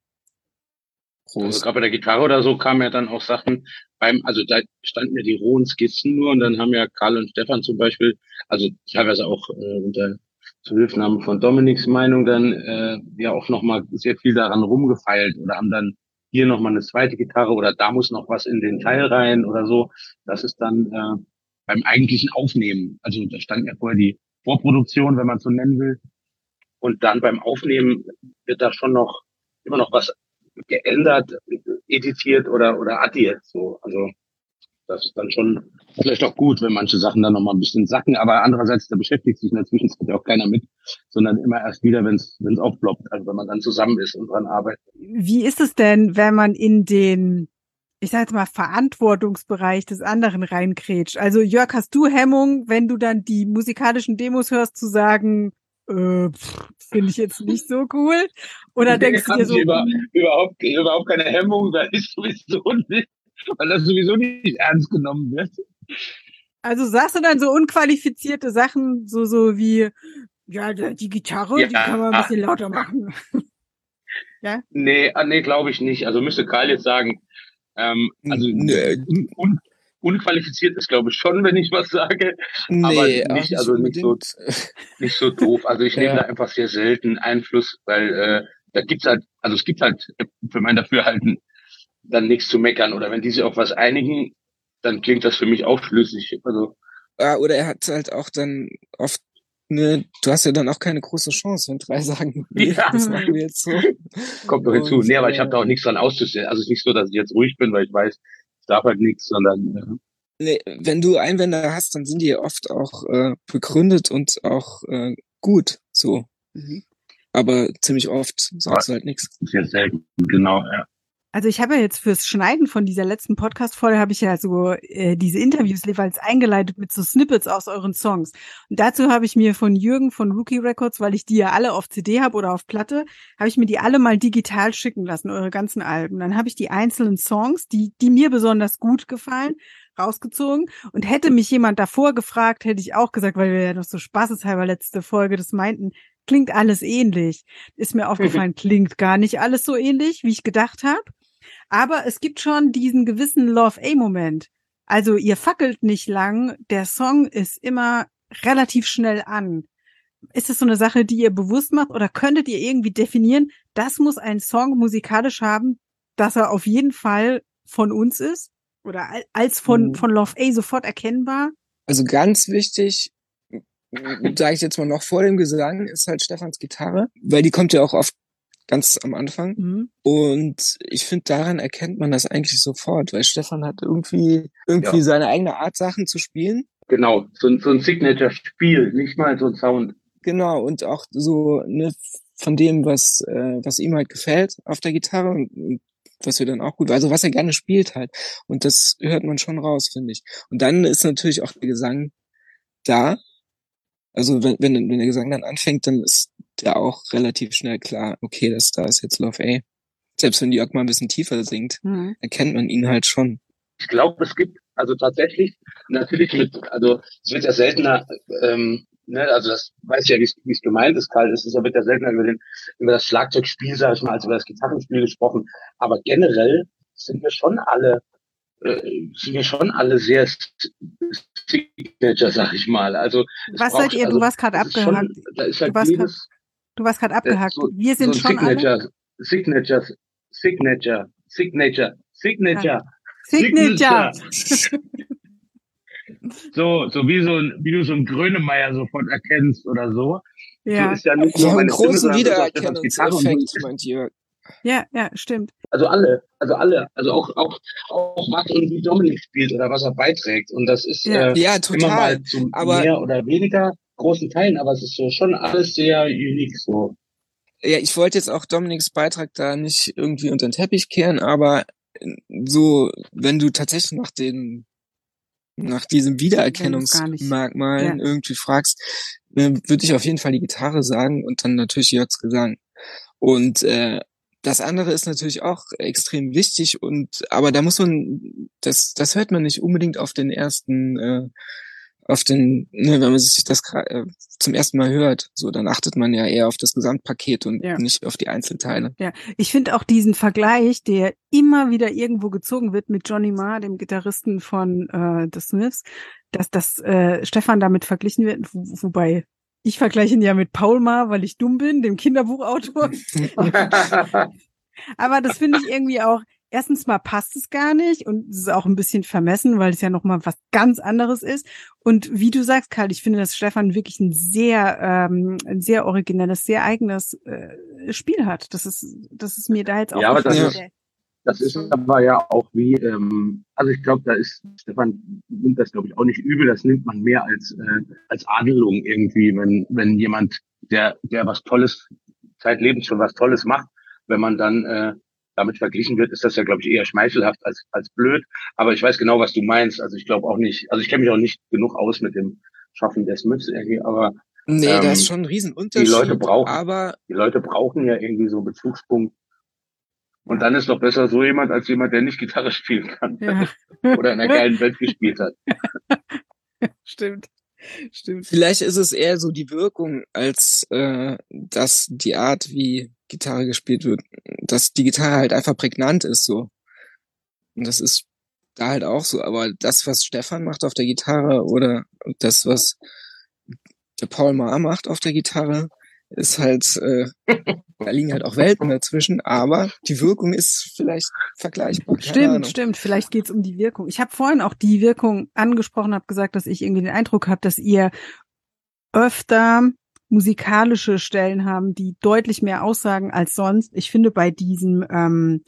Also Prost. gerade bei der Gitarre oder so kamen ja dann auch Sachen beim, also da standen ja die rohen Skizzen nur und dann haben ja Karl und Stefan zum Beispiel, also teilweise auch äh, unter Zuhilfenahme von Dominiks Meinung dann äh, ja auch nochmal sehr viel daran rumgefeilt oder haben dann hier nochmal eine zweite Gitarre oder da muss noch was in den Teil rein oder so. Das ist dann äh, beim eigentlichen Aufnehmen, also da stand ja vorher die Vorproduktion, wenn man es so nennen will, und dann beim Aufnehmen wird da schon noch immer noch was geändert, editiert oder oder addiert so. Also das ist dann schon vielleicht auch gut, wenn manche Sachen dann noch mal ein bisschen sacken, aber andererseits, da beschäftigt sich in der Zwischenzeit ja auch keiner mit, sondern immer erst wieder, wenn es wenn es aufploppt, also wenn man dann zusammen ist und dran arbeitet. Wie ist es denn, wenn man in den, ich sag jetzt mal, Verantwortungsbereich des anderen reinkrätscht? Also Jörg, hast du Hemmung, wenn du dann die musikalischen Demos hörst, zu sagen, äh, finde ich jetzt nicht so cool? Oder denkst du dir so, über, überhaupt, überhaupt keine Hemmung, weil ich sowieso nicht, weil das sowieso nicht ernst genommen wird. Also sagst du dann so unqualifizierte Sachen, so so wie, ja, die Gitarre, ja. die kann man ein bisschen lauter machen. Ja? Nee, nee, glaube ich nicht. Also müsste Karl jetzt sagen, ähm, also un, un, unqualifiziert ist, glaube ich, schon, wenn ich was sage, nee, aber nicht, nicht, also nicht so, nicht so doof. Also ich ja. nehme da einfach sehr selten Einfluss, weil äh, da gibt's halt, also es gibt halt für mein Dafürhalten dann nichts zu meckern. Oder wenn die sich auf was einigen, dann klingt das für mich auch schlüssig. Also ja, oder er hat halt auch dann oft, ne, du hast ja dann auch keine große Chance, wenn drei sagen, nee, ja. das machen wir jetzt so. Kommt doch hinzu. Und, nee, aber äh, ich habe da auch nichts dran auszustellen. Also es ist nicht so, dass ich jetzt ruhig bin, weil ich weiß, ich darf halt nichts, sondern ja. Nee, wenn du Einwände hast, dann sind die oft auch äh, begründet und auch äh, gut so. Mhm. Aber ziemlich oft sagst du halt nichts. Sehr selten, genau, ja. Also ich habe ja jetzt fürs Schneiden von dieser letzten Podcast-Folge habe ich ja so äh, diese Interviews jeweils eingeleitet mit so Snippets aus euren Songs. Und dazu habe ich mir von Jürgen von Rookie Records, weil ich die ja alle auf C D habe oder auf Platte, habe ich mir die alle mal digital schicken lassen, eure ganzen Alben. Dann habe ich die einzelnen Songs, die die mir besonders gut gefallen, rausgezogen. Und hätte mich jemand davor gefragt, hätte ich auch gesagt, weil wir ja noch so spaßeshalber letzte Folge das meinten, klingt alles ähnlich. Ist mir aufgefallen, klingt gar nicht alles so ähnlich, wie ich gedacht habe. Aber es gibt schon diesen gewissen Love-A-Moment. Also ihr fackelt nicht lang, der Song ist immer relativ schnell an. Ist das so eine Sache, die ihr bewusst macht oder könntet ihr irgendwie definieren, das muss ein Song musikalisch haben, dass er auf jeden Fall von uns ist? Oder als von, von Love-A sofort erkennbar? Also ganz wichtig, sage ich jetzt mal noch vor dem Gesang, ist halt Stefans Gitarre, weil die kommt ja auch oft ganz am Anfang. Mhm. Und ich finde, daran erkennt man das eigentlich sofort, weil Stefan hat irgendwie irgendwie ja. seine eigene Art, Sachen zu spielen. Genau, so ein, so ein Signature-Spiel, nicht mal so ein Sound. Genau, und auch so ne, von dem, was äh, was ihm halt gefällt auf der Gitarre und, und was wir dann auch gut, also was er gerne spielt halt. Und das hört man schon raus, finde ich. Und dann ist natürlich auch der Gesang da. Also wenn, wenn, wenn der Gesang dann anfängt, dann ist ja auch relativ schnell klar, okay, das da ist jetzt Love-A. Selbst wenn Jörg mal ein bisschen tiefer singt, mhm. erkennt man ihn halt schon. Ich glaube, es gibt also tatsächlich natürlich mit, also es wird ja seltener, ähm, ne, also das weiß ja, wie es gemeint ist, Karl, es ist ja wird ja seltener über den über das Schlagzeugspiel, sag ich mal, als über das Gitarrenspiel gesprochen. Aber generell sind wir schon alle äh, sind wir schon alle sehr Signature, sag ich mal. Also was seid ihr? Also, du warst gerade abgehakt. Schon, da ist halt du warst jedes, grad, du warst gerade abgehakt. So, wir sind so schon Signature, alle. Signature, Signature, Signature, Signature, Signature. so, so wie so ein, wie du so einen Grönemeyer sofort erkennst oder so. So Ja, ist ja nicht Wir nur haben einen meine Stimme, großen sondern das ist auch Stefans Gitarre und so. Wiedererkennungseffekt, meint Jörg. ja, ja, stimmt. Also alle, also alle, also auch, auch, auch was und wie Dominik spielt oder was er beiträgt. Und das ist Ja, äh, Ja, immer total. mal zu Aber mehr oder weniger großen Teilen, aber es ist so schon alles sehr unique so. ja, ich wollte jetzt auch Dominiks Beitrag da nicht irgendwie unter den Teppich kehren, aber äh, so, wenn du tatsächlich nach den, nach diesen wenn du es gar nicht. Ja, Wiedererkennungsmerkmalen irgendwie fragst, äh, würde ich auf jeden Fall die Gitarre sagen und dann natürlich Jörgs Gesang. Und äh, das andere ist natürlich auch extrem wichtig und aber da muss man, das, das hört man nicht unbedingt auf den ersten, äh, auf den, ne, wenn man sich das gra- äh, zum ersten Mal hört, so dann achtet man ja eher auf das Gesamtpaket und ja. nicht auf die Einzelteile. Ja, ich finde auch diesen Vergleich, der immer wieder irgendwo gezogen wird mit Johnny Marr, dem Gitarristen von äh, The Smiths, dass das äh, Stefan damit verglichen wird, wo, wobei ich vergleiche ihn ja mit Paul Marr, weil ich dumm bin, dem Kinderbuchautor. Aber das finde ich irgendwie auch, erstens mal passt es gar nicht und es ist auch ein bisschen vermessen, weil es ja nochmal was ganz anderes ist. Und wie du sagst, Karl, ich finde, dass Stefan wirklich ein sehr, ähm, ein sehr originelles, sehr eigenes äh, Spiel hat. Das ist, das ist mir da jetzt Ja, aber das aufgefallen. Ja. ist, das ist aber ja auch wie, ähm, also ich glaube, da ist, Stefan nimmt das, glaube ich, auch nicht übel, das nimmt man mehr als, äh, als Adelung irgendwie, wenn, wenn jemand, der, der was Tolles, zeitlebens schon was Tolles macht, wenn man dann äh, damit verglichen wird, ist das ja, glaube ich, eher schmeichelhaft als, als blöd. Aber ich weiß genau, was du meinst. Also ich glaube auch nicht, also ich kenne mich auch nicht genug aus mit dem Schaffen der Smiths irgendwie, aber Nee, da ist ähm, schon ein die Leute Riesenunterschied, brauchen, aber die Leute brauchen ja irgendwie so einen Bezugspunkt. Und Ja. dann ist doch besser so jemand als jemand, der nicht Gitarre spielen kann Ja. oder in einer geilen Welt gespielt hat. Stimmt. Stimmt. vielleicht ist es eher so die Wirkung, als äh, dass die Art, wie Gitarre gespielt wird, dass die Gitarre halt einfach prägnant ist so. Und das ist da halt auch so. Aber das, was Stefan macht auf der Gitarre oder das, was der Paul Maar macht auf der Gitarre, ist halt, äh, da liegen halt auch Welten dazwischen, aber die Wirkung ist vielleicht vergleichbar, keine Stimmt, Ahnung. stimmt. Vielleicht geht's um die Wirkung. Ich habe vorhin auch die Wirkung angesprochen, habe gesagt, dass ich irgendwie den Eindruck habe, dass ihr öfter musikalische Stellen haben, die deutlich mehr aussagen als sonst. Ich finde bei diesem, ähm,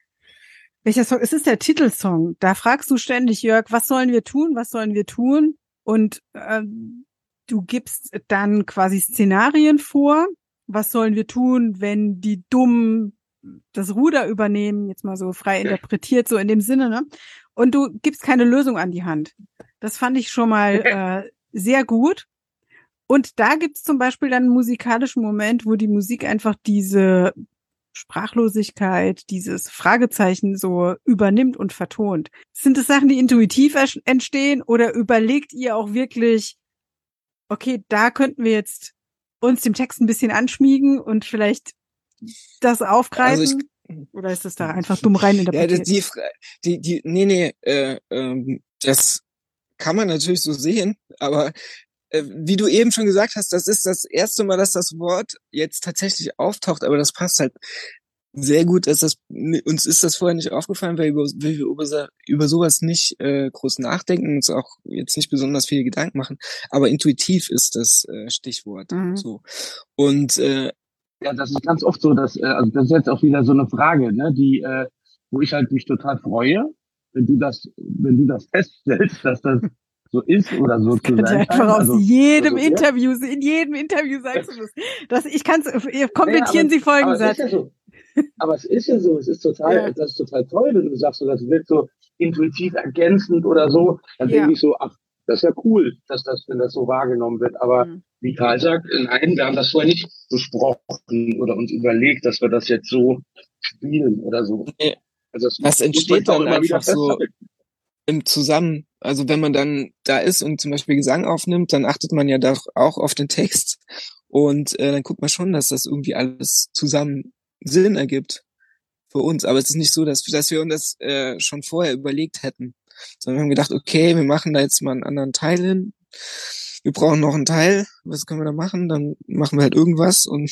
welcher Song? Es ist der Titelsong. Da fragst du ständig, Jörg, was sollen wir tun? Was sollen wir tun? Und ähm, du gibst dann quasi Szenarien vor. Was sollen wir tun, wenn die Dummen das Ruder übernehmen? Jetzt mal so frei interpretiert, so in dem Sinne, ne? Und du gibst keine Lösung an die Hand. Das fand ich schon mal äh, sehr gut. Und da gibt's zum Beispiel dann einen musikalischen Moment, wo die Musik einfach diese Sprachlosigkeit, dieses Fragezeichen so übernimmt und vertont. Sind es Sachen, die intuitiv entstehen oder überlegt ihr auch wirklich, okay, da könnten wir jetzt uns dem Text ein bisschen anschmiegen und vielleicht das aufgreifen? Also ich, oder ist das da einfach dumm rein ja, das, interpretiert? die, die, die, nee, nee, äh, ähm, das kann man natürlich so sehen, aber äh, wie du eben schon gesagt hast, das ist das erste Mal, dass das Wort jetzt tatsächlich auftaucht, aber das passt halt sehr gut, dass das, uns ist das vorher nicht aufgefallen, weil wir, weil wir über, über sowas nicht äh, groß nachdenken, uns auch jetzt nicht besonders viele Gedanken machen, aber intuitiv ist das äh, Stichwort. Mhm. So. Und äh, Ja, das ist ganz oft so, dass, äh, also das ist jetzt auch wieder so eine Frage, ne, die, äh, wo ich halt mich total freue, wenn du das, wenn du das feststellst, dass das so ist oder so Das zu könnte sein einfach scheint. aus Also, jedem also, ja. Interview, in jedem Interview sagst du das. das ich kann's, Naja, komplettieren aber, Sie folgenden aber es ist Satz. ja so. Aber es ist ja so, es ist total, Ja. das ist total toll, wenn du sagst, so, das wird so intuitiv ergänzend oder so. Dann Ja. denke ich so, ach, das ist ja cool, dass das, wenn das so wahrgenommen wird. Aber Mhm. wie Karl sagt, nein, wir haben das vorher nicht besprochen oder uns überlegt, dass wir das jetzt so spielen oder so. nee, Also das das muss man entsteht auch dann immer wieder einfach so festhalten. im Zusammen, also wenn man dann da ist und zum Beispiel Gesang aufnimmt, dann achtet man ja da auch auf den Text und äh, dann guckt man schon, dass das irgendwie alles zusammen Sinn ergibt für uns. Aber es ist nicht so, dass, dass wir uns das äh, schon vorher überlegt hätten, sondern wir haben gedacht, okay, wir machen da jetzt mal einen anderen Teil hin. Wir brauchen noch einen Teil. Was können wir da machen? Dann machen wir halt irgendwas und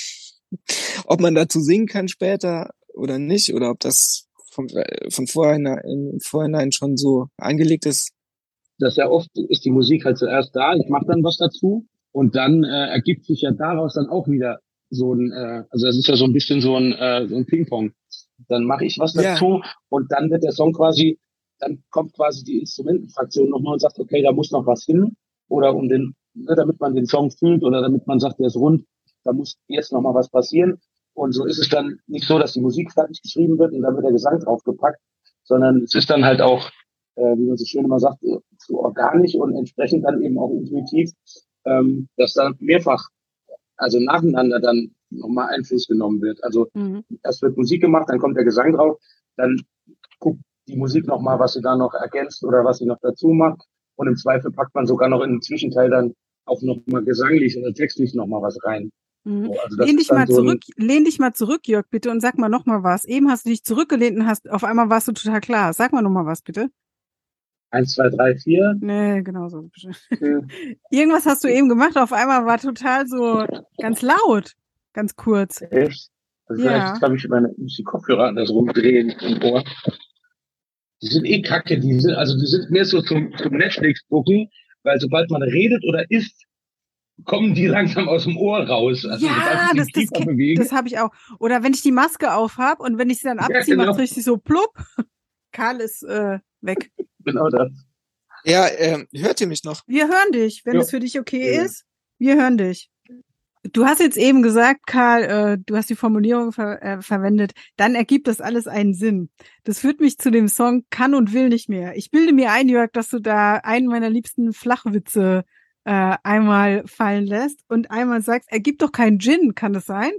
ob man dazu singen kann später oder nicht oder ob das von, von vornherein, im Vorhinein schon so angelegt ist, dass ja oft ist die Musik halt zuerst da, ich mache dann was dazu und dann äh, ergibt sich ja daraus dann auch wieder so ein, äh, also das ist ja so ein bisschen so ein, äh, so ein Ping-Pong. Dann mache ich was Ja, dazu und dann wird der Song quasi, dann kommt quasi die Instrumentenfraktion nochmal und sagt, okay, da muss noch was hin oder um den, ne, damit man den Song fühlt oder damit man sagt, der ist rund, da muss jetzt nochmal was passieren. Und so ist es dann nicht so, dass die Musik fertig geschrieben wird und dann wird der Gesang draufgepackt, sondern es ist dann halt auch, äh, wie man so schön immer sagt, so organisch und entsprechend dann eben auch intuitiv, ähm, dass dann mehrfach, also nacheinander dann nochmal Einfluss genommen wird. Also Mhm. erst wird Musik gemacht, dann kommt der Gesang drauf, dann guckt die Musik nochmal, was sie da noch ergänzt oder was sie noch dazu macht. Und im Zweifel packt man sogar noch in den Zwischenteil dann auch nochmal gesanglich oder textlich nochmal was rein. Mhm. So, also das Lehn ist dich dann mal so ein zurück, lehn dich mal zurück, Jörg, bitte, und sag mal noch mal was. Eben hast du dich zurückgelehnt und hast, auf einmal warst du total klar. Sag mal noch mal was, bitte. eins, zwei, drei, vier. Nee, genau so. Äh, Irgendwas hast du eben gemacht, auf einmal war total so ganz laut, ganz kurz. echt? Also Ja. vielleicht habe ich meine muss die Kopfhörer anders rumdrehen im Ohr. Die sind eh kacke, die sind, also die sind mehr so zum, zum Netflix gucken, weil sobald man redet oder isst, kommen die langsam aus dem Ohr raus. Also sobald Ja, ich den das, das, Kiefer bewege. das habe ich auch. Oder wenn ich die Maske auf habe und wenn ich sie dann Ja, abziehe, macht genau. es richtig so plupp. Karl ist äh, weg. Genau das. ja, ähm, hört ihr mich noch? Wir hören dich, wenn Ja. es für dich okay Ja. ist. Wir hören dich. Du hast jetzt eben gesagt, Karl, äh, du hast die Formulierung ver äh, verwendet, dann ergibt das alles einen Sinn. Das führt mich zu dem Song Kann und will nicht mehr. Ich bilde mir ein, Jörg, dass du da einen meiner liebsten Flachwitze äh, einmal fallen lässt und einmal sagst, ergibt doch keinen Gin, kann das sein?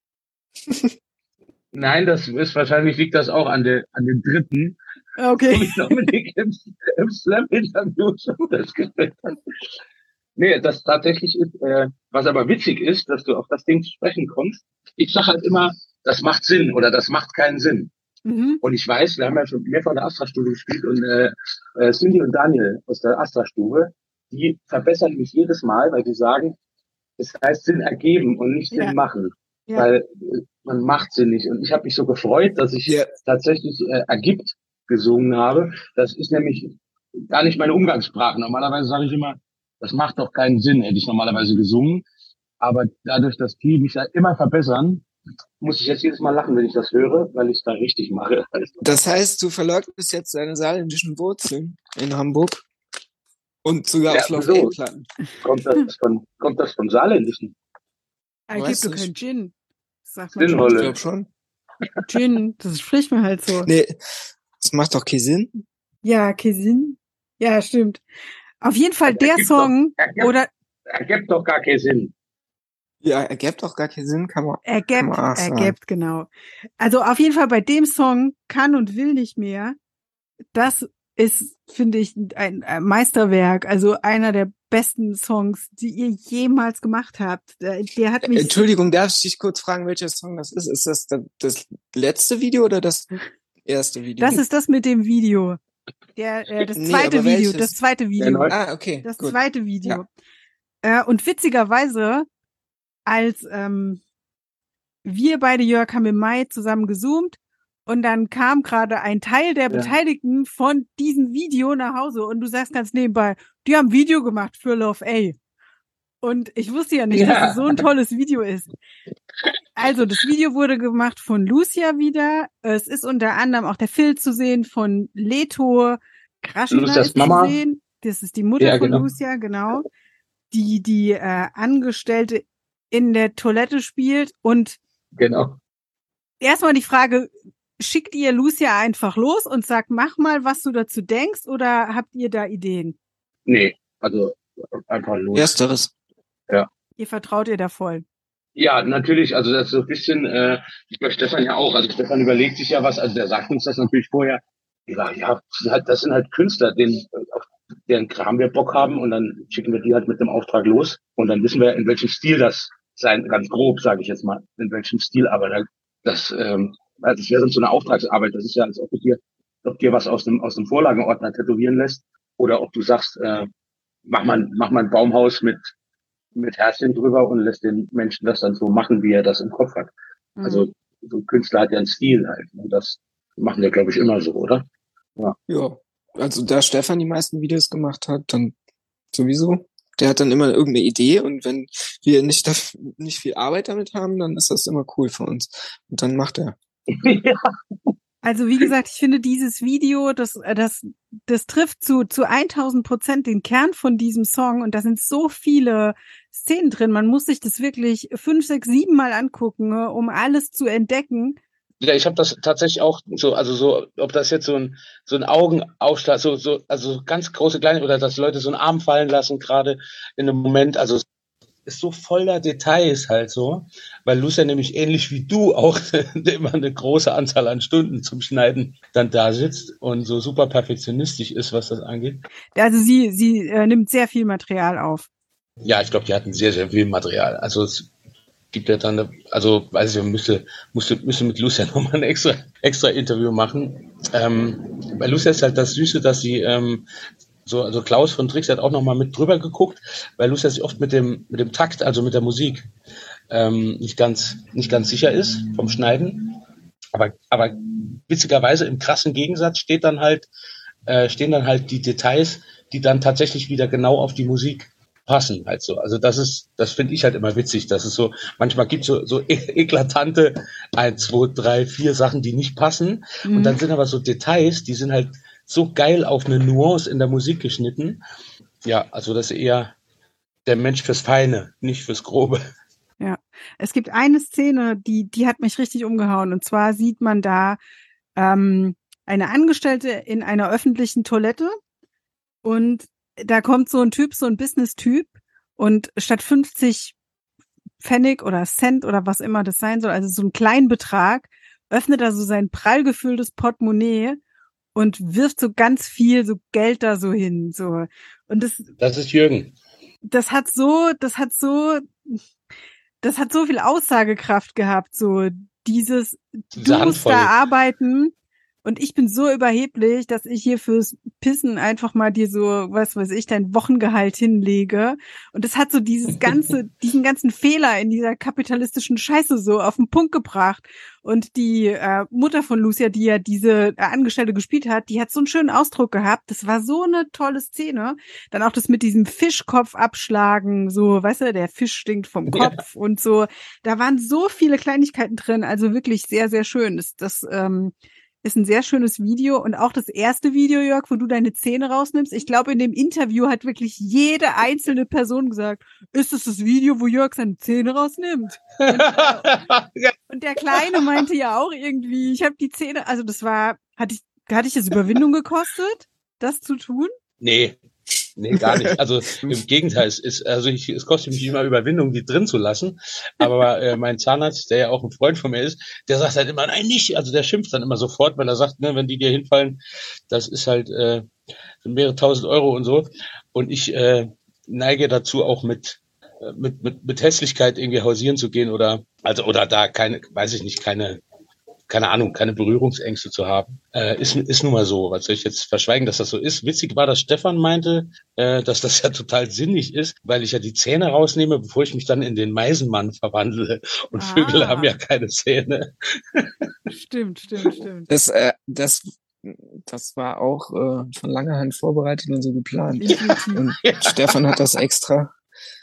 Nein, das ist wahrscheinlich liegt das auch an der an dem dritten, wo Okay. ich Dominik im, im Slam-Interview schon das gesagt hat. Nee, das tatsächlich ist, äh, was aber witzig ist, dass du auf das Ding zu sprechen kommst. Ich sage halt immer, das macht Sinn oder das macht keinen Sinn. Mhm. Und ich weiß, wir haben ja schon mehrfach in der Astra-Stube gespielt und äh, äh, Cindy und Daniel aus der Astra-Stube, die verbessern mich jedes Mal, weil sie sagen, es heißt Sinn ergeben und nicht Ja. Sinn machen. Ja. Weil äh, man macht Sinn nicht. Und ich habe mich so gefreut, dass ich Ja. tatsächlich äh, ergibt gesungen habe. Das ist nämlich gar nicht meine Umgangssprache. Normalerweise sage ich immer, das macht doch keinen Sinn, hätte ich normalerweise gesungen. Aber dadurch, dass die mich da immer verbessern, muss ich jetzt jedes Mal lachen, wenn ich das höre, weil ich es da richtig mache. Das heißt, du verleugnest jetzt deine saarländischen Wurzeln in Hamburg und sogar Ja, auf Love wieso? A-Platten. Kommt das von, kommt das vom Saarländischen? Ergibt Weiß doch nicht. keinen Gin. Sagt man Ich Sinnvolle. glaube schon. Gin, das spricht mir halt so. Nee, das macht doch keinen Sinn. Ja, Kesin. Ja, stimmt. Auf jeden Fall der Ergibt Song doch, ergibt, oder ergibt doch gar keinen Sinn. Ja, ergibt doch gar keinen Sinn, kann man, kann ergibt, man auch sagen. ergibt, genau. Also auf jeden Fall bei dem Song Kann und will nicht mehr. Das ist, finde ich, ein, ein Meisterwerk. Also einer der besten Songs, die ihr jemals gemacht habt. Der, der hat mich. Entschuldigung, darf ich dich kurz fragen, welcher Song das ist? Ist das das, das letzte Video oder das erste Video? Das ist das mit dem Video. Der, äh, das Nee, zweite aber Video, welches? das zweite Video. neu- Ah, okay, Das gut. zweite Video. Äh, und witzigerweise, als ähm, wir beide, Jörg, haben im Mai zusammen gezoomt und dann kam gerade ein Teil der Ja. Beteiligten von diesem Video nach Hause und du sagst ganz nebenbei, die haben ein Video gemacht für Love A. Und ich wusste ja nicht, Ja. dass es so ein tolles Video ist. Also, das Video wurde gemacht von Lucia wieder. Es ist unter anderem auch der Phil zu sehen von Leto. Kraschina Lucias ist Mama. zu sehen. Das ist die Mutter Ja, von genau. Lucia, genau. Die die äh, Angestellte in der Toilette spielt. Und Genau. erstmal die Frage, schickt ihr Lucia einfach los und sagt, mach mal, was du dazu denkst, oder habt ihr da Ideen? Nee, also einfach los. Ersteres. Ihr vertraut ihr da voll. Ja, natürlich, also das ist so ein bisschen, äh, bei Stefan ja auch, also Stefan überlegt sich ja was, also der sagt uns das natürlich vorher, ja, ja, das sind halt Künstler, denen, auf deren Kram wir Bock haben und dann schicken wir die halt mit dem Auftrag los und dann wissen wir, in welchem Stil das sein, ganz grob, sage ich jetzt mal, in welchem Stil, aber da- das, ähm, also das wäre sonst so eine Auftragsarbeit, das ist ja, als ob du dir, ob dir was aus dem, aus dem Vorlagenordner tätowieren lässt oder ob du sagst, äh, mach mal, mach mal ein Baumhaus mit mit Herzchen drüber und lässt den Menschen das dann so machen, wie er das im Kopf hat. Mhm. Also so ein Künstler hat ja einen Stil halt. Und das machen wir, glaube ich, immer so, oder? Ja. Also da Stefan die meisten Videos gemacht hat, dann sowieso. Der hat dann immer irgendeine Idee und wenn wir nicht, daf- nicht viel Arbeit damit haben, dann ist das immer cool für uns. Und dann macht er. Ja. Also wie gesagt, ich finde dieses Video, das, äh, das, das trifft zu, zu tausend Prozent den Kern von diesem Song und da sind so viele Szenen drin. Man muss sich das wirklich fünf, sechs, sieben Mal angucken, ne, um alles zu entdecken. Ja, ich habe das tatsächlich auch so, also so, ob das jetzt so ein so ein Augenaufschlag, so so, also so ganz große kleine oder dass Leute so einen Arm fallen lassen gerade in einem Moment, also es ist so voller Details halt so, weil Lucia nämlich ähnlich wie du auch immer eine große Anzahl an Stunden zum Schneiden dann da sitzt und so super perfektionistisch ist, was das angeht. Also sie, sie äh, nimmt sehr viel Material auf. Ja, ich glaube, die hatten sehr, sehr viel Material. Also es gibt ja dann, also weiß ich, müsste, müsste, müsste mit Lucia nochmal ein extra, extra Interview machen. Ähm, bei Lucia ist halt das Süße, dass sie ähm, so, also Klaus von Trix hat auch nochmal mit drüber geguckt, weil Lucia sich oft mit dem, mit dem Takt, also mit der Musik, ähm, nicht ganz, nicht ganz sicher ist vom Schneiden. Aber, aber witzigerweise im krassen Gegensatz steht dann halt, äh, stehen dann halt die Details, die dann tatsächlich wieder genau auf die Musik passen halt so. Also das ist, das finde ich halt immer witzig, dass es so, manchmal gibt es so, so e- eklatante eins, zwei, drei, vier Sachen, die nicht passen. Mhm. Und dann sind aber so Details, die sind halt so geil auf eine Nuance in der Musik geschnitten. Ja, also das ist eher der Mensch fürs Feine, nicht fürs Grobe. Ja, es gibt eine Szene, die, die hat mich richtig umgehauen. Und zwar sieht man da ähm, eine Angestellte in einer öffentlichen Toilette und da kommt so ein Typ, so ein Business-Typ und statt fünfzig Pfennig oder Cent oder was immer das sein soll, also so einen kleinen Betrag, öffnet er so sein prall gefülltes Portemonnaie und wirft so ganz viel so Geld da so hin, so. Und das, Das ist Jürgen. das hat so, das hat so, das hat so viel Aussagekraft gehabt, so dieses, Diese du musst Handvoll. da arbeiten und ich bin so überheblich, dass ich hier fürs Pissen einfach mal dir so, was weiß ich, dein Wochengehalt hinlege. Und das hat so dieses ganze, diesen ganzen Fehler in dieser kapitalistischen Scheiße so auf den Punkt gebracht. Und die äh, Mutter von Lucia, die ja diese äh, Angestellte gespielt hat, die hat so einen schönen Ausdruck gehabt. Das war so eine tolle Szene. Dann auch das mit diesem Fischkopf abschlagen, so, weißt du, der Fisch stinkt vom Kopf ja. Und so. Da waren so viele Kleinigkeiten drin, also wirklich sehr, sehr schön. Das, das ähm, ist ein sehr schönes Video und auch das erste Video, Jörg, wo du deine Zähne rausnimmst. Ich glaube, in dem Interview hat wirklich jede einzelne Person gesagt, ist es das, das Video, wo Jörg seine Zähne rausnimmt? Und, äh, und der Kleine meinte ja auch irgendwie, ich habe die Zähne, also das war, hatte ich, hatte ich das Überwindung gekostet, das zu tun? Nee. Nee, gar nicht. Also im Gegenteil, es ist, also ich, es kostet mich immer Überwindung, die drin zu lassen. Aber äh, mein Zahnarzt, der ja auch ein Freund von mir ist, der sagt halt immer, nein, nicht. Also der schimpft dann immer sofort, weil er sagt, ne, wenn die dir hinfallen, das ist halt äh, mehrere tausend Euro und so. Und ich äh, neige dazu auch mit äh, mit mit mit Hässlichkeit irgendwie hausieren zu gehen oder also oder da keine, weiß ich nicht, keine keine Ahnung, keine Berührungsängste zu haben. Äh, ist, ist nun mal so. Was soll ich jetzt verschweigen, dass das so ist? Witzig war, dass Stefan meinte, äh, dass das ja total sinnig ist, weil ich ja die Zähne rausnehme, bevor ich mich dann in den Meisenmann verwandle. Und ah. Vögel haben ja keine Zähne. Stimmt, stimmt, stimmt. Das, äh, das, das war auch äh, von langer Hand vorbereitet und so geplant. Ja. Und ja. Stefan hat das extra,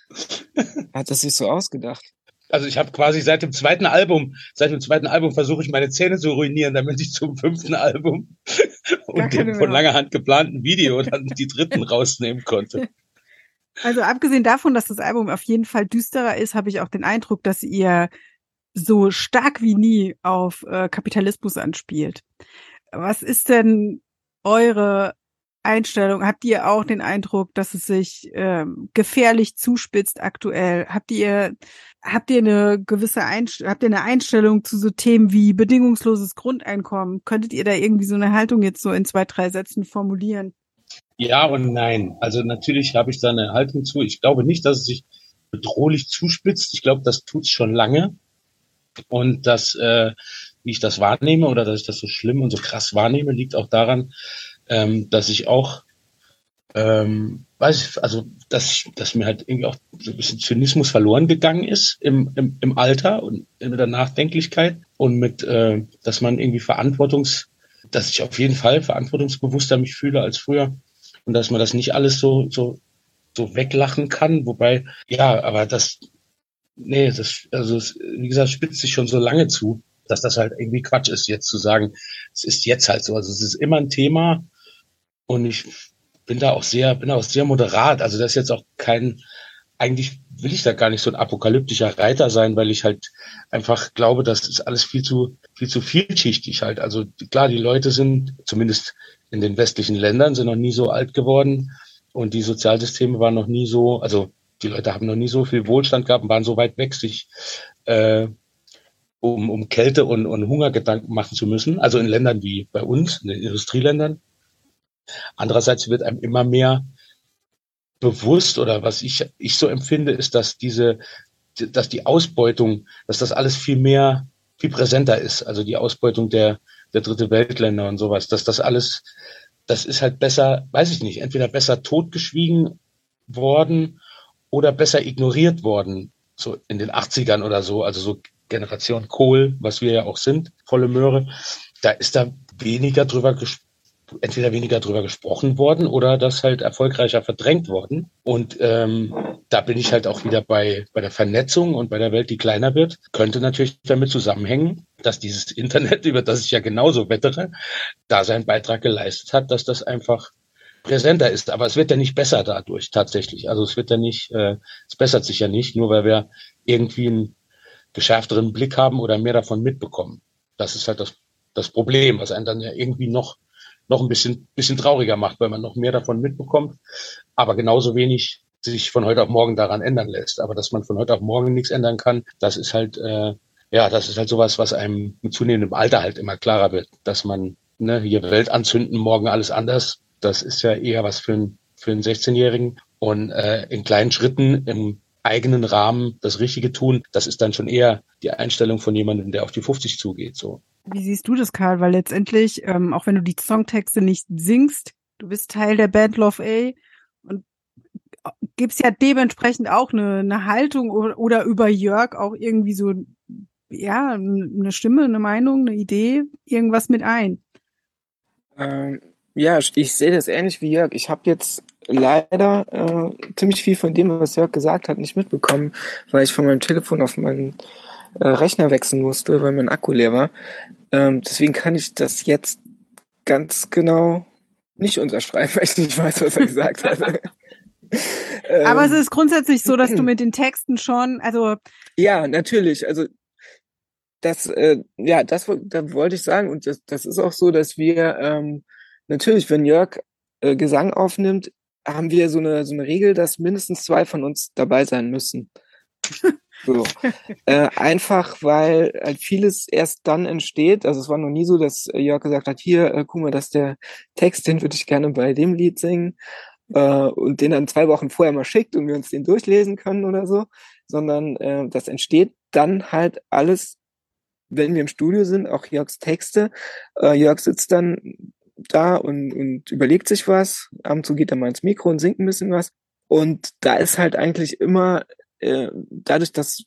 hat das sich so ausgedacht. Also ich habe quasi seit dem zweiten Album, seit dem zweiten Album versuche ich meine Zähne zu ruinieren, damit ich zum fünften Album und dem von langer Hand geplanten Video dann die dritten rausnehmen konnte. Also abgesehen davon, dass das Album auf jeden Fall düsterer ist, habe ich auch den Eindruck, dass ihr so stark wie nie auf äh, Kapitalismus anspielt. Was ist denn eure Einstellung? Habt ihr auch den Eindruck, dass es sich ähm, gefährlich zuspitzt aktuell? Habt ihr habt ihr eine gewisse Einst- habt ihr eine Einstellung zu so Themen wie bedingungsloses Grundeinkommen? Könntet ihr da irgendwie so eine Haltung jetzt so in zwei, drei Sätzen formulieren? Ja und nein. Also natürlich habe ich da eine Haltung zu. Ich glaube nicht, dass es sich bedrohlich zuspitzt. Ich glaube, das tut's schon lange. Und das, äh, wie ich das wahrnehme oder dass ich das so schlimm und so krass wahrnehme, liegt auch daran, ähm, dass ich auch, ähm, weiß ich, also dass ich, dass mir halt irgendwie auch so ein bisschen Zynismus verloren gegangen ist im, im, im Alter und mit der Nachdenklichkeit und mit, äh, dass man irgendwie Verantwortungs dass ich auf jeden Fall verantwortungsbewusster mich fühle als früher und dass man das nicht alles so, so, so weglachen kann. Wobei, ja, aber das, nee, das, also, es, wie gesagt, spitzt sich schon so lange zu, dass das halt irgendwie Quatsch ist, jetzt zu sagen, es ist jetzt halt so. Also, es ist immer ein Thema und ich bin da auch sehr, bin da auch sehr moderat. Also, das ist jetzt auch kein, eigentlich will ich da gar nicht so ein apokalyptischer Reiter sein, weil ich halt einfach glaube, das ist alles viel zu, viel zu vielschichtig halt. Also klar, die Leute sind, zumindest in den westlichen Ländern, sind noch nie so alt geworden und die Sozialsysteme waren noch nie so, also die Leute haben noch nie so viel Wohlstand gehabt und waren so weit weg, sich äh, um, um Kälte und, und Hunger Gedanken machen zu müssen. Also in Ländern wie bei uns, in den Industrieländern. Andererseits wird einem immer mehr bewusst oder was ich, ich so empfinde, ist, dass diese, dass die Ausbeutung, dass das alles viel mehr, viel präsenter ist. Also die Ausbeutung der, der dritte Weltländer und sowas, dass das alles, das ist halt besser, weiß ich nicht, entweder besser totgeschwiegen worden oder besser ignoriert worden. So in den achtzigern oder so, also so Generation Kohl, was wir ja auch sind, volle Möhre. Da ist da weniger drüber gesprochen, entweder weniger drüber gesprochen worden oder das halt erfolgreicher verdrängt worden. Und ähm, da bin ich halt auch wieder bei, bei der Vernetzung und bei der Welt, die kleiner wird. Könnte natürlich damit zusammenhängen, dass dieses Internet, über das ich ja genauso wettere, da seinen Beitrag geleistet hat, dass das einfach präsenter ist. Aber es wird ja nicht besser dadurch tatsächlich. Also es wird ja nicht, äh, es bessert sich ja nicht, nur weil wir irgendwie einen geschärfteren Blick haben oder mehr davon mitbekommen. Das ist halt das, das Problem, was einen dann ja irgendwie noch noch ein bisschen, bisschen trauriger macht, weil man noch mehr davon mitbekommt, aber genauso wenig sich von heute auf morgen daran ändern lässt. Aber dass man von heute auf morgen nichts ändern kann, das ist halt, äh, ja, das ist halt sowas, was einem mit zunehmendem Alter halt immer klarer wird, dass man, ne, hier Welt anzünden, morgen alles anders, das ist ja eher was für einen, für einen sechzehnjährigen und äh, in kleinen Schritten im eigenen Rahmen das Richtige tun, das ist dann schon eher die Einstellung von jemandem, der auf die fünfzig zugeht, so. Wie siehst du das, Karl? Weil letztendlich, ähm, auch wenn du die Songtexte nicht singst, du bist Teil der Band Love A und gibst ja dementsprechend auch eine, eine Haltung oder, oder über Jörg auch irgendwie so, ja, eine Stimme, eine Meinung, eine Idee, irgendwas mit ein. Ähm, ja, ich sehe das ähnlich wie Jörg. Ich habe jetzt leider äh, ziemlich viel von dem, was Jörg gesagt hat, nicht mitbekommen, weil ich von meinem Telefon auf meinen äh, Rechner wechseln musste, weil mein Akku leer war. Ähm, deswegen kann ich das jetzt ganz genau nicht unterschreiben, weil ich nicht weiß, was er gesagt hat. ähm, Aber es ist grundsätzlich so, dass du mit den Texten schon, also ja, natürlich. Also das, äh, ja, das, da wollte ich sagen und das, das ist auch so, dass wir ähm, natürlich, wenn Jörg äh, Gesang aufnimmt, haben wir so eine so eine Regel, dass mindestens zwei von uns dabei sein müssen. So. äh, einfach, weil halt vieles erst dann entsteht. Also es war noch nie so, dass Jörg gesagt hat, hier, äh, guck mal, das ist der Text, den würde ich gerne bei dem Lied singen äh, und den dann zwei Wochen vorher mal schickt und wir uns den durchlesen können oder so, sondern äh, das entsteht dann halt alles, wenn wir im Studio sind, auch Jörgs Texte. Äh, Jörg sitzt dann da und, und überlegt sich was. Ab und zu geht er mal ins Mikro und singt ein bisschen was. Und da ist halt eigentlich immer äh, dadurch, dass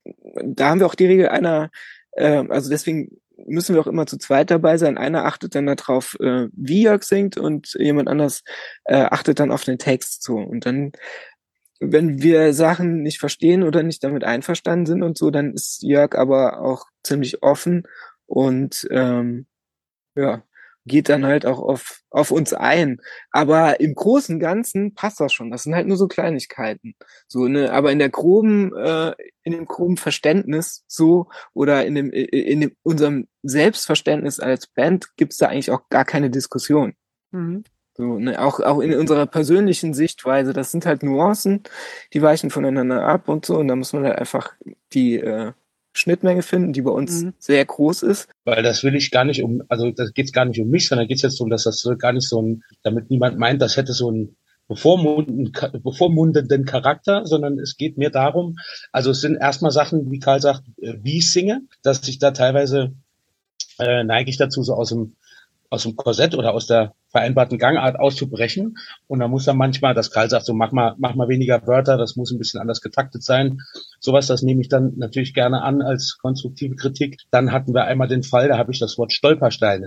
da haben wir auch die Regel einer, äh, also deswegen müssen wir auch immer zu zweit dabei sein. Einer achtet dann darauf, äh, wie Jörg singt und jemand anders äh, achtet dann auf den Text so. Und dann, wenn wir Sachen nicht verstehen oder nicht damit einverstanden sind und so, dann ist Jörg aber auch ziemlich offen und ähm, ja, geht dann halt auch auf, auf uns ein. Aber im Großen und Ganzen passt das schon. Das sind halt nur so Kleinigkeiten. So, ne, aber in der groben, äh, in dem groben Verständnis so oder in dem, in dem, unserem Selbstverständnis als Band gibt's da eigentlich auch gar keine Diskussion. Mhm. So, ne, auch, auch in unserer persönlichen Sichtweise, das sind halt Nuancen, die weichen voneinander ab und so, und da muss man halt einfach die, äh, Schnittmenge finden, die bei uns mhm. sehr groß ist. Weil das will ich gar nicht um, also das geht's gar nicht um mich, sondern geht's jetzt darum, dass das so gar nicht so ein, damit niemand meint, das hätte so einen bevormundenden, bevormundenden Charakter, sondern es geht mir darum, also es sind erstmal Sachen, wie Karl sagt, wie ich singe, dass ich da teilweise äh, neige ich dazu, so aus dem aus dem Korsett oder aus der vereinbarten Gangart auszubrechen. Und da muss dann manchmal, dass Karl sagt, so mach mal, mach mal weniger Wörter, das muss ein bisschen anders getaktet sein. Sowas, das nehme ich dann natürlich gerne an als konstruktive Kritik. Dann hatten wir einmal den Fall, da habe ich das Wort Stolpersteine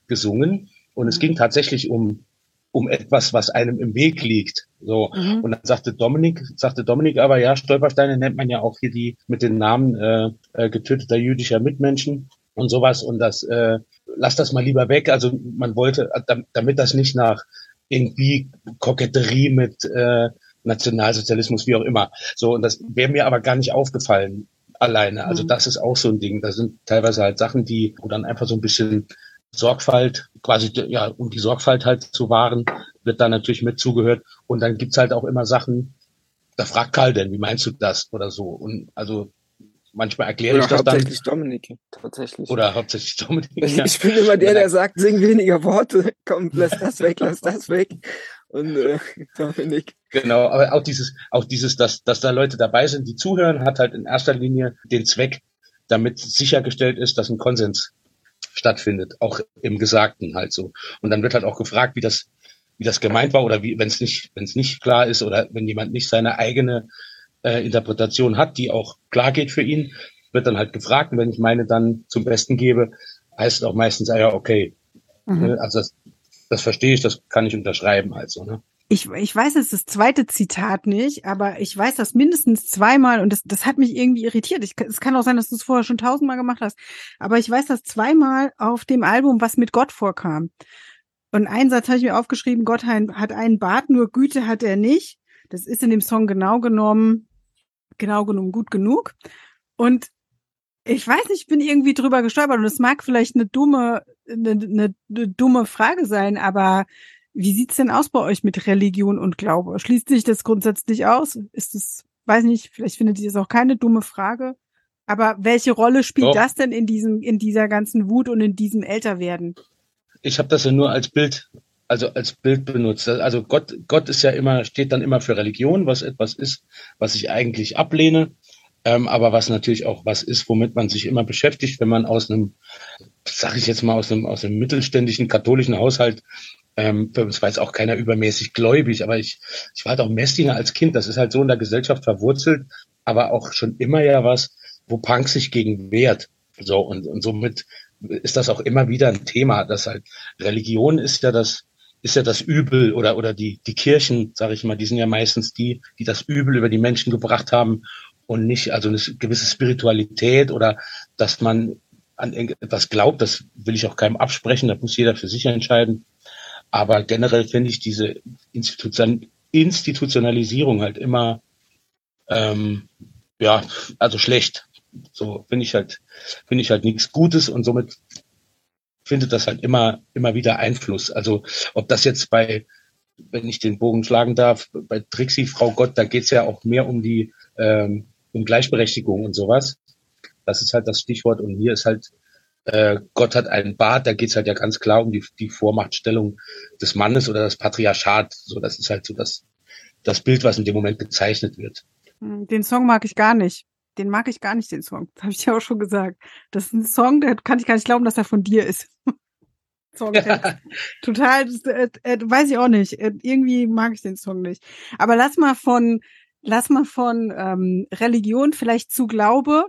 gesungen und es ging tatsächlich um um etwas, was einem im Weg liegt. So. Mhm. Und dann sagte Dominik, sagte Dominik aber, ja, Stolpersteine nennt man ja auch hier die mit den Namen äh, äh, getöteter jüdischer Mitmenschen und sowas. Und das, äh, lass das mal lieber weg. Also man wollte, damit das nicht nach irgendwie Koketterie mit äh, Nationalsozialismus, wie auch immer. So, und das wäre mir aber gar nicht aufgefallen alleine. Also mhm. das ist auch so ein Ding. Das sind teilweise halt Sachen, die, wo dann einfach so ein bisschen Sorgfalt, quasi, ja, um die Sorgfalt halt zu wahren, wird da natürlich mit zugehört. Und dann gibt's halt auch immer Sachen, da fragt Karl denn, wie meinst du das? Oder so. Und also manchmal erkläre ich das dann. Hauptsächlich Dominik, tatsächlich. Oder hauptsächlich Dominik. Ich, ja. ich bin immer der, der sagt, sing weniger Worte, komm, lass das weg, lass das weg. Und äh, Dominik. Genau, aber auch dieses, auch dieses, dass, dass da Leute dabei sind, die zuhören, hat halt in erster Linie den Zweck, damit sichergestellt ist, dass ein Konsens stattfindet, auch im Gesagten halt so. Und dann wird halt auch gefragt, wie das, wie das gemeint war oder wie, wenn es nicht, wenn es nicht klar ist oder wenn jemand nicht seine eigene äh, Interpretation hat, die auch klar geht für ihn, wird dann halt gefragt. Und wenn ich meine dann zum Besten gebe, heißt es auch meistens, ah ja, okay. Mhm. Also das, das verstehe ich, das kann ich unterschreiben halt so, ne? Ich, ich weiß jetzt das zweite Zitat nicht, aber ich weiß das mindestens zweimal und das, das hat mich irgendwie irritiert. Ich, es kann auch sein, dass du es vorher schon tausendmal gemacht hast, aber ich weiß das zweimal auf dem Album, was mit Gott vorkam. Und einen Satz habe ich mir aufgeschrieben, Gott hat einen Bart, nur Güte hat er nicht. Das ist in dem Song genau genommen, genau genommen gut genug. Und ich weiß nicht, ich bin irgendwie drüber gestolpert und es mag vielleicht eine dumme, eine, eine, eine dumme Frage sein, aber wie sieht's denn aus bei euch mit Religion und Glaube? Schließt sich das grundsätzlich aus? Ist es, weiß nicht, vielleicht findet ihr das auch keine dumme Frage. Aber welche Rolle spielt Doch. das denn in diesem, in dieser ganzen Wut und in diesem Älterwerden? Ich habe das ja nur als Bild, also als Bild benutzt. Also Gott, Gott ist ja immer, steht dann immer für Religion, was etwas ist, was ich eigentlich ablehne, ähm, aber was natürlich auch was ist, womit man sich immer beschäftigt, wenn man aus einem, sag ich jetzt mal, aus einem, aus einem mittelständischen katholischen Haushalt. Ähm, für uns war jetzt auch keiner übermäßig gläubig, aber ich, ich war halt auch Messdiener als Kind. Das ist halt so in der Gesellschaft verwurzelt, aber auch schon immer ja was, wo Punk sich gegen wehrt. So, und, und somit ist das auch immer wieder ein Thema, dass halt Religion ist ja das, ist ja das Übel oder, oder die, die Kirchen, sage ich mal, die sind ja meistens die, die das Übel über die Menschen gebracht haben und nicht, also eine gewisse Spiritualität oder dass man an etwas glaubt, das will ich auch keinem absprechen, das muss jeder für sich entscheiden. Aber generell finde ich diese Institution, Institutionalisierung halt immer, ähm, ja, also schlecht. So finde ich halt, finde ich halt nichts Gutes und somit findet das halt immer, immer wieder Einfluss. Also ob das jetzt bei, wenn ich den Bogen schlagen darf, bei Trixie, Frau Gott, da geht's ja auch mehr um die, ähm, um Gleichberechtigung und sowas. Das ist halt das Stichwort und hier ist halt Äh, Gott hat einen Bart, da geht's halt ja ganz klar um die, die Vormachtstellung des Mannes oder das Patriarchat. So, das ist halt so das, das Bild, was in dem Moment gezeichnet wird. Den Song mag ich gar nicht. Den mag ich gar nicht, den Song. Das habe ich ja auch schon gesagt. Das ist ein Song, da kann ich gar nicht glauben, dass er von dir ist. Songtext. Total, das, äh, äh, weiß ich auch nicht. Äh, irgendwie mag ich den Song nicht. Aber lass mal von, lass mal von ähm, Religion vielleicht zu Glaube.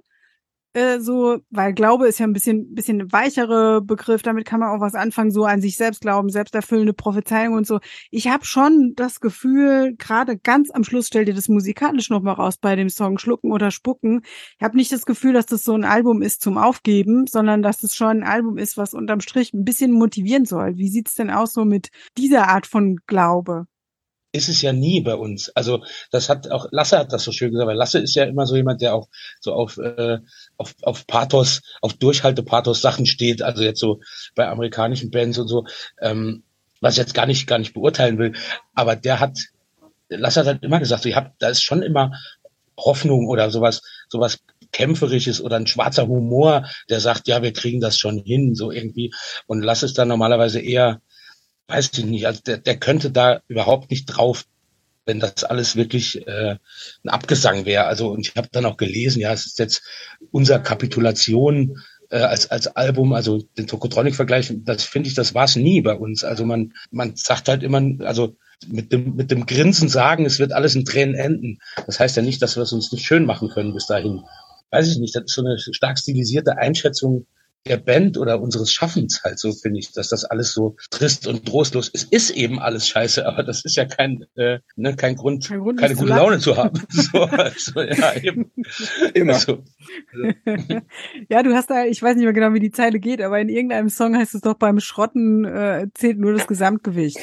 So, weil Glaube ist ja ein bisschen bisschen ein weichere Begriff, damit kann man auch was anfangen, so an sich selbst glauben, selbsterfüllende Prophezeiung und so. Ich habe schon das Gefühl, gerade ganz am Schluss stellt ihr das musikalisch noch mal raus bei dem Song Schlucken oder Spucken. Ich habe nicht das Gefühl, dass das so ein Album ist zum Aufgeben, sondern dass es schon ein Album ist, was unterm Strich ein bisschen motivieren soll. Wie sieht's denn aus so mit dieser Art von Glaube? Ist es ja nie bei uns. Also das hat auch, Lasse hat das so schön gesagt, weil Lasse ist ja immer so jemand, der auch so auf äh, auf, auf Pathos, auf Durchhalte-Pathos Sachen steht, also jetzt so bei amerikanischen Bands und so, ähm, was ich jetzt gar nicht gar nicht beurteilen will, aber der hat, Lasse hat halt immer gesagt, so, ihr habt, da ist schon immer Hoffnung oder sowas, sowas Kämpferisches oder ein schwarzer Humor, der sagt, ja, wir kriegen das schon hin, so irgendwie. Und Lasse ist dann normalerweise eher, weiß ich nicht, also der, der könnte da überhaupt nicht drauf, wenn das alles wirklich äh, ein Abgesang wäre. Also und ich habe dann auch gelesen, ja, es ist jetzt unser Kapitulation äh, als als Album, also den Tokotronic-Vergleich, das finde ich, das war es nie bei uns. Also man man sagt halt immer, also mit dem mit dem Grinsen sagen, es wird alles in Tränen enden. Das heißt ja nicht, dass wir es uns nicht schön machen können bis dahin. Weiß ich nicht, das ist so eine stark stilisierte Einschätzung der Band oder unseres Schaffens halt so, finde ich, dass das alles so trist und trostlos ist. Es ist eben alles scheiße, aber das ist ja kein, äh, ne, kein Grund, kein Grund keine gute Laune zu haben. So, also, ja, eben. Immer. Also, also. Ja, du hast da, ich weiß nicht mehr genau, wie die Zeile geht, aber in irgendeinem Song heißt es doch, beim Schrotten äh, zählt nur das Gesamtgewicht.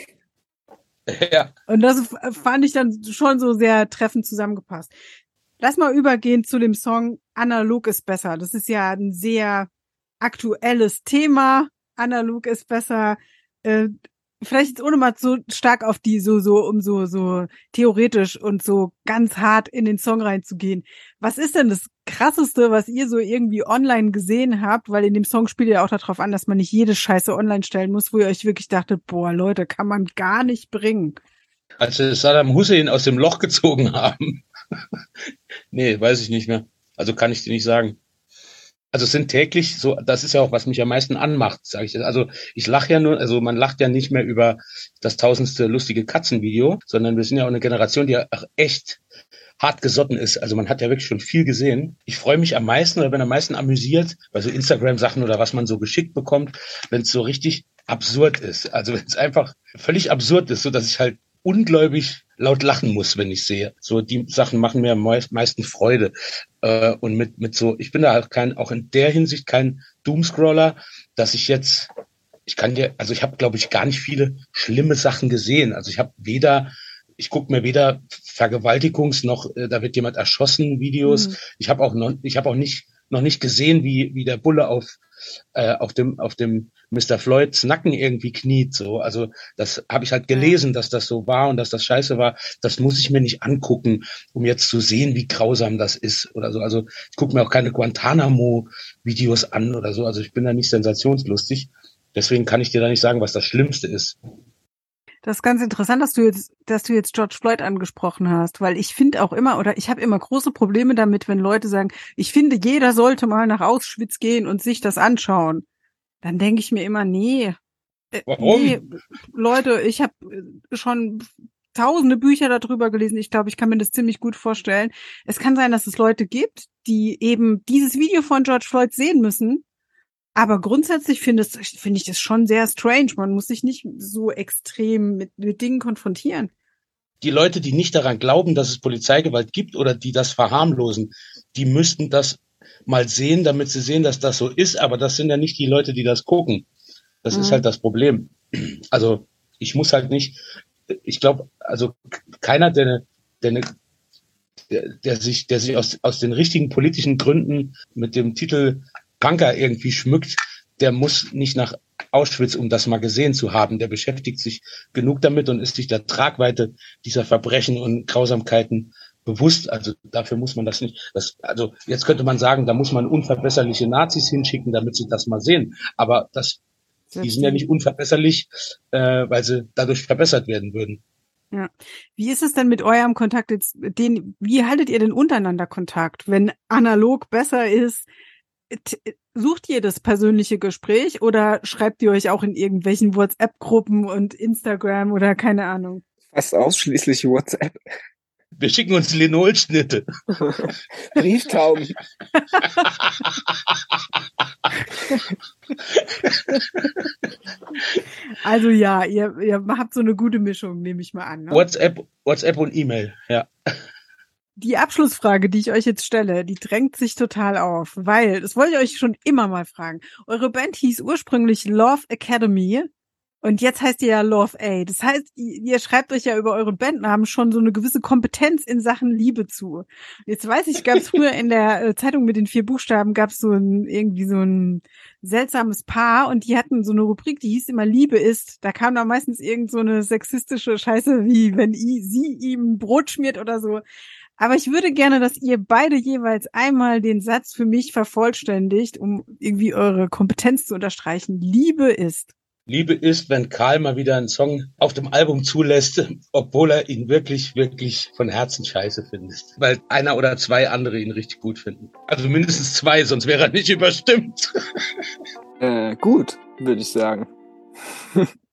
Ja. Und das fand ich dann schon so sehr treffend zusammengepasst. Lass mal übergehen zu dem Song Analog ist besser. Das ist ja ein sehr aktuelles Thema. Analog ist besser. Äh, vielleicht jetzt ohne mal so stark auf die, so, so, um so, so theoretisch und so ganz hart in den Song reinzugehen. Was ist denn das Krasseste, was ihr so irgendwie online gesehen habt? Weil in dem Song spielt ihr auch darauf an, dass man nicht jede Scheiße online stellen muss, wo ihr euch wirklich dachtet, boah, Leute, kann man gar nicht bringen. Als sie Saddam Hussein aus dem Loch gezogen haben. Nee, weiß ich nicht mehr. Also kann ich dir nicht sagen. Also es sind täglich so, das ist ja auch, was mich am meisten anmacht, sage ich. Also ich lache ja nur, also man lacht ja nicht mehr über das tausendste lustige Katzenvideo, sondern wir sind ja auch eine Generation, die ja echt hart gesotten ist. Also man hat ja wirklich schon viel gesehen. Ich freue mich am meisten oder bin am meisten amüsiert bei so Instagram-Sachen oder was man so geschickt bekommt, wenn es so richtig absurd ist. Also wenn es einfach völlig absurd ist, so dass ich halt ungläubig laut lachen muss, wenn ich sehe. So die Sachen machen mir am meisten Freude. Äh, und mit mit so, ich bin da halt kein, auch in der Hinsicht kein Doomscroller, dass ich jetzt, ich kann dir, also ich habe, glaube ich, gar nicht viele schlimme Sachen gesehen. Also ich habe weder, ich gucke mir weder Vergewaltigungs- noch, äh, da wird jemand erschossen, Videos. Mhm. Ich habe auch noch, ich habe auch nicht noch nicht gesehen, wie wie der Bulle auf äh, auf dem auf dem Mister Floyds Nacken irgendwie kniet. So, also das habe ich halt gelesen, dass das so war und dass das scheiße war. Das muss ich mir nicht angucken, um jetzt zu sehen, wie grausam das ist oder so. Also ich gucke mir auch keine Guantanamo-Videos an oder so. Also ich bin da nicht sensationslustig. Deswegen kann ich dir da nicht sagen, was das Schlimmste ist. Das ist ganz interessant, dass du jetzt, dass du jetzt George Floyd angesprochen hast, weil ich finde auch immer, oder ich habe immer große Probleme damit, wenn Leute sagen, ich finde, jeder sollte mal nach Auschwitz gehen und sich das anschauen. Dann denke ich mir immer, nee, äh, Warum? nee, Leute, ich habe schon tausende Bücher darüber gelesen. Ich glaube, ich kann mir das ziemlich gut vorstellen. Es kann sein, dass es Leute gibt, die eben dieses Video von George Floyd sehen müssen. Aber grundsätzlich finde find ich das schon sehr strange. Man muss sich nicht so extrem mit, mit Dingen konfrontieren. Die Leute, die nicht daran glauben, dass es Polizeigewalt gibt oder die das verharmlosen, die müssten das mal sehen, damit sie sehen, dass das so ist. Aber das sind ja nicht die Leute, die das gucken. Das mhm. ist halt das Problem. Also ich muss halt nicht, ich glaube, also keiner, der, der, der, der sich, der sich aus, aus den richtigen politischen Gründen mit dem Titel Punker irgendwie schmückt, der muss nicht nach Auschwitz, um das mal gesehen zu haben. Der beschäftigt sich genug damit und ist sich der Tragweite dieser Verbrechen und Grausamkeiten bewusst. Also dafür muss man das nicht. Das, also jetzt könnte man sagen, da muss man unverbesserliche Nazis hinschicken, damit sie das mal sehen. Aber das, die sind ja nicht unverbesserlich, äh, weil sie dadurch verbessert werden würden. Ja. Wie ist es denn mit eurem Kontakt jetzt? Den, wie haltet ihr denn untereinander Kontakt, wenn analog besser ist? Sucht ihr das persönliche Gespräch oder schreibt ihr euch auch in irgendwelchen WhatsApp-Gruppen und Instagram oder keine Ahnung? Fast ausschließlich WhatsApp. Wir schicken uns Linolschnitte. Brieftauben. Also ja, ihr, ihr habt so eine gute Mischung, nehme ich mal an. Ne? WhatsApp, WhatsApp und E-Mail, ja. Die Abschlussfrage, die ich euch jetzt stelle, die drängt sich total auf, weil, das wollte ich euch schon immer mal fragen. Eure Band hieß ursprünglich Love Academy und jetzt heißt ihr ja Love A. Das heißt, ihr schreibt euch ja über euren Bandnamen schon so eine gewisse Kompetenz in Sachen Liebe zu. Jetzt weiß ich, gab es früher in der Zeitung mit den vier Buchstaben, gab es so ein, irgendwie so ein seltsames Paar und die hatten so eine Rubrik, die hieß immer Liebe ist. Da kam da meistens irgend so eine sexistische Scheiße, wie wenn i, sie ihm Brot schmiert oder so. Aber ich würde gerne, dass ihr beide jeweils einmal den Satz für mich vervollständigt, um irgendwie eure Kompetenz zu unterstreichen. Liebe ist. Liebe ist, wenn Karl mal wieder einen Song auf dem Album zulässt, obwohl er ihn wirklich, wirklich von Herzen scheiße findet. Weil einer oder zwei andere ihn richtig gut finden. Also mindestens zwei, sonst wäre er nicht überstimmt. Äh, gut, würde ich sagen.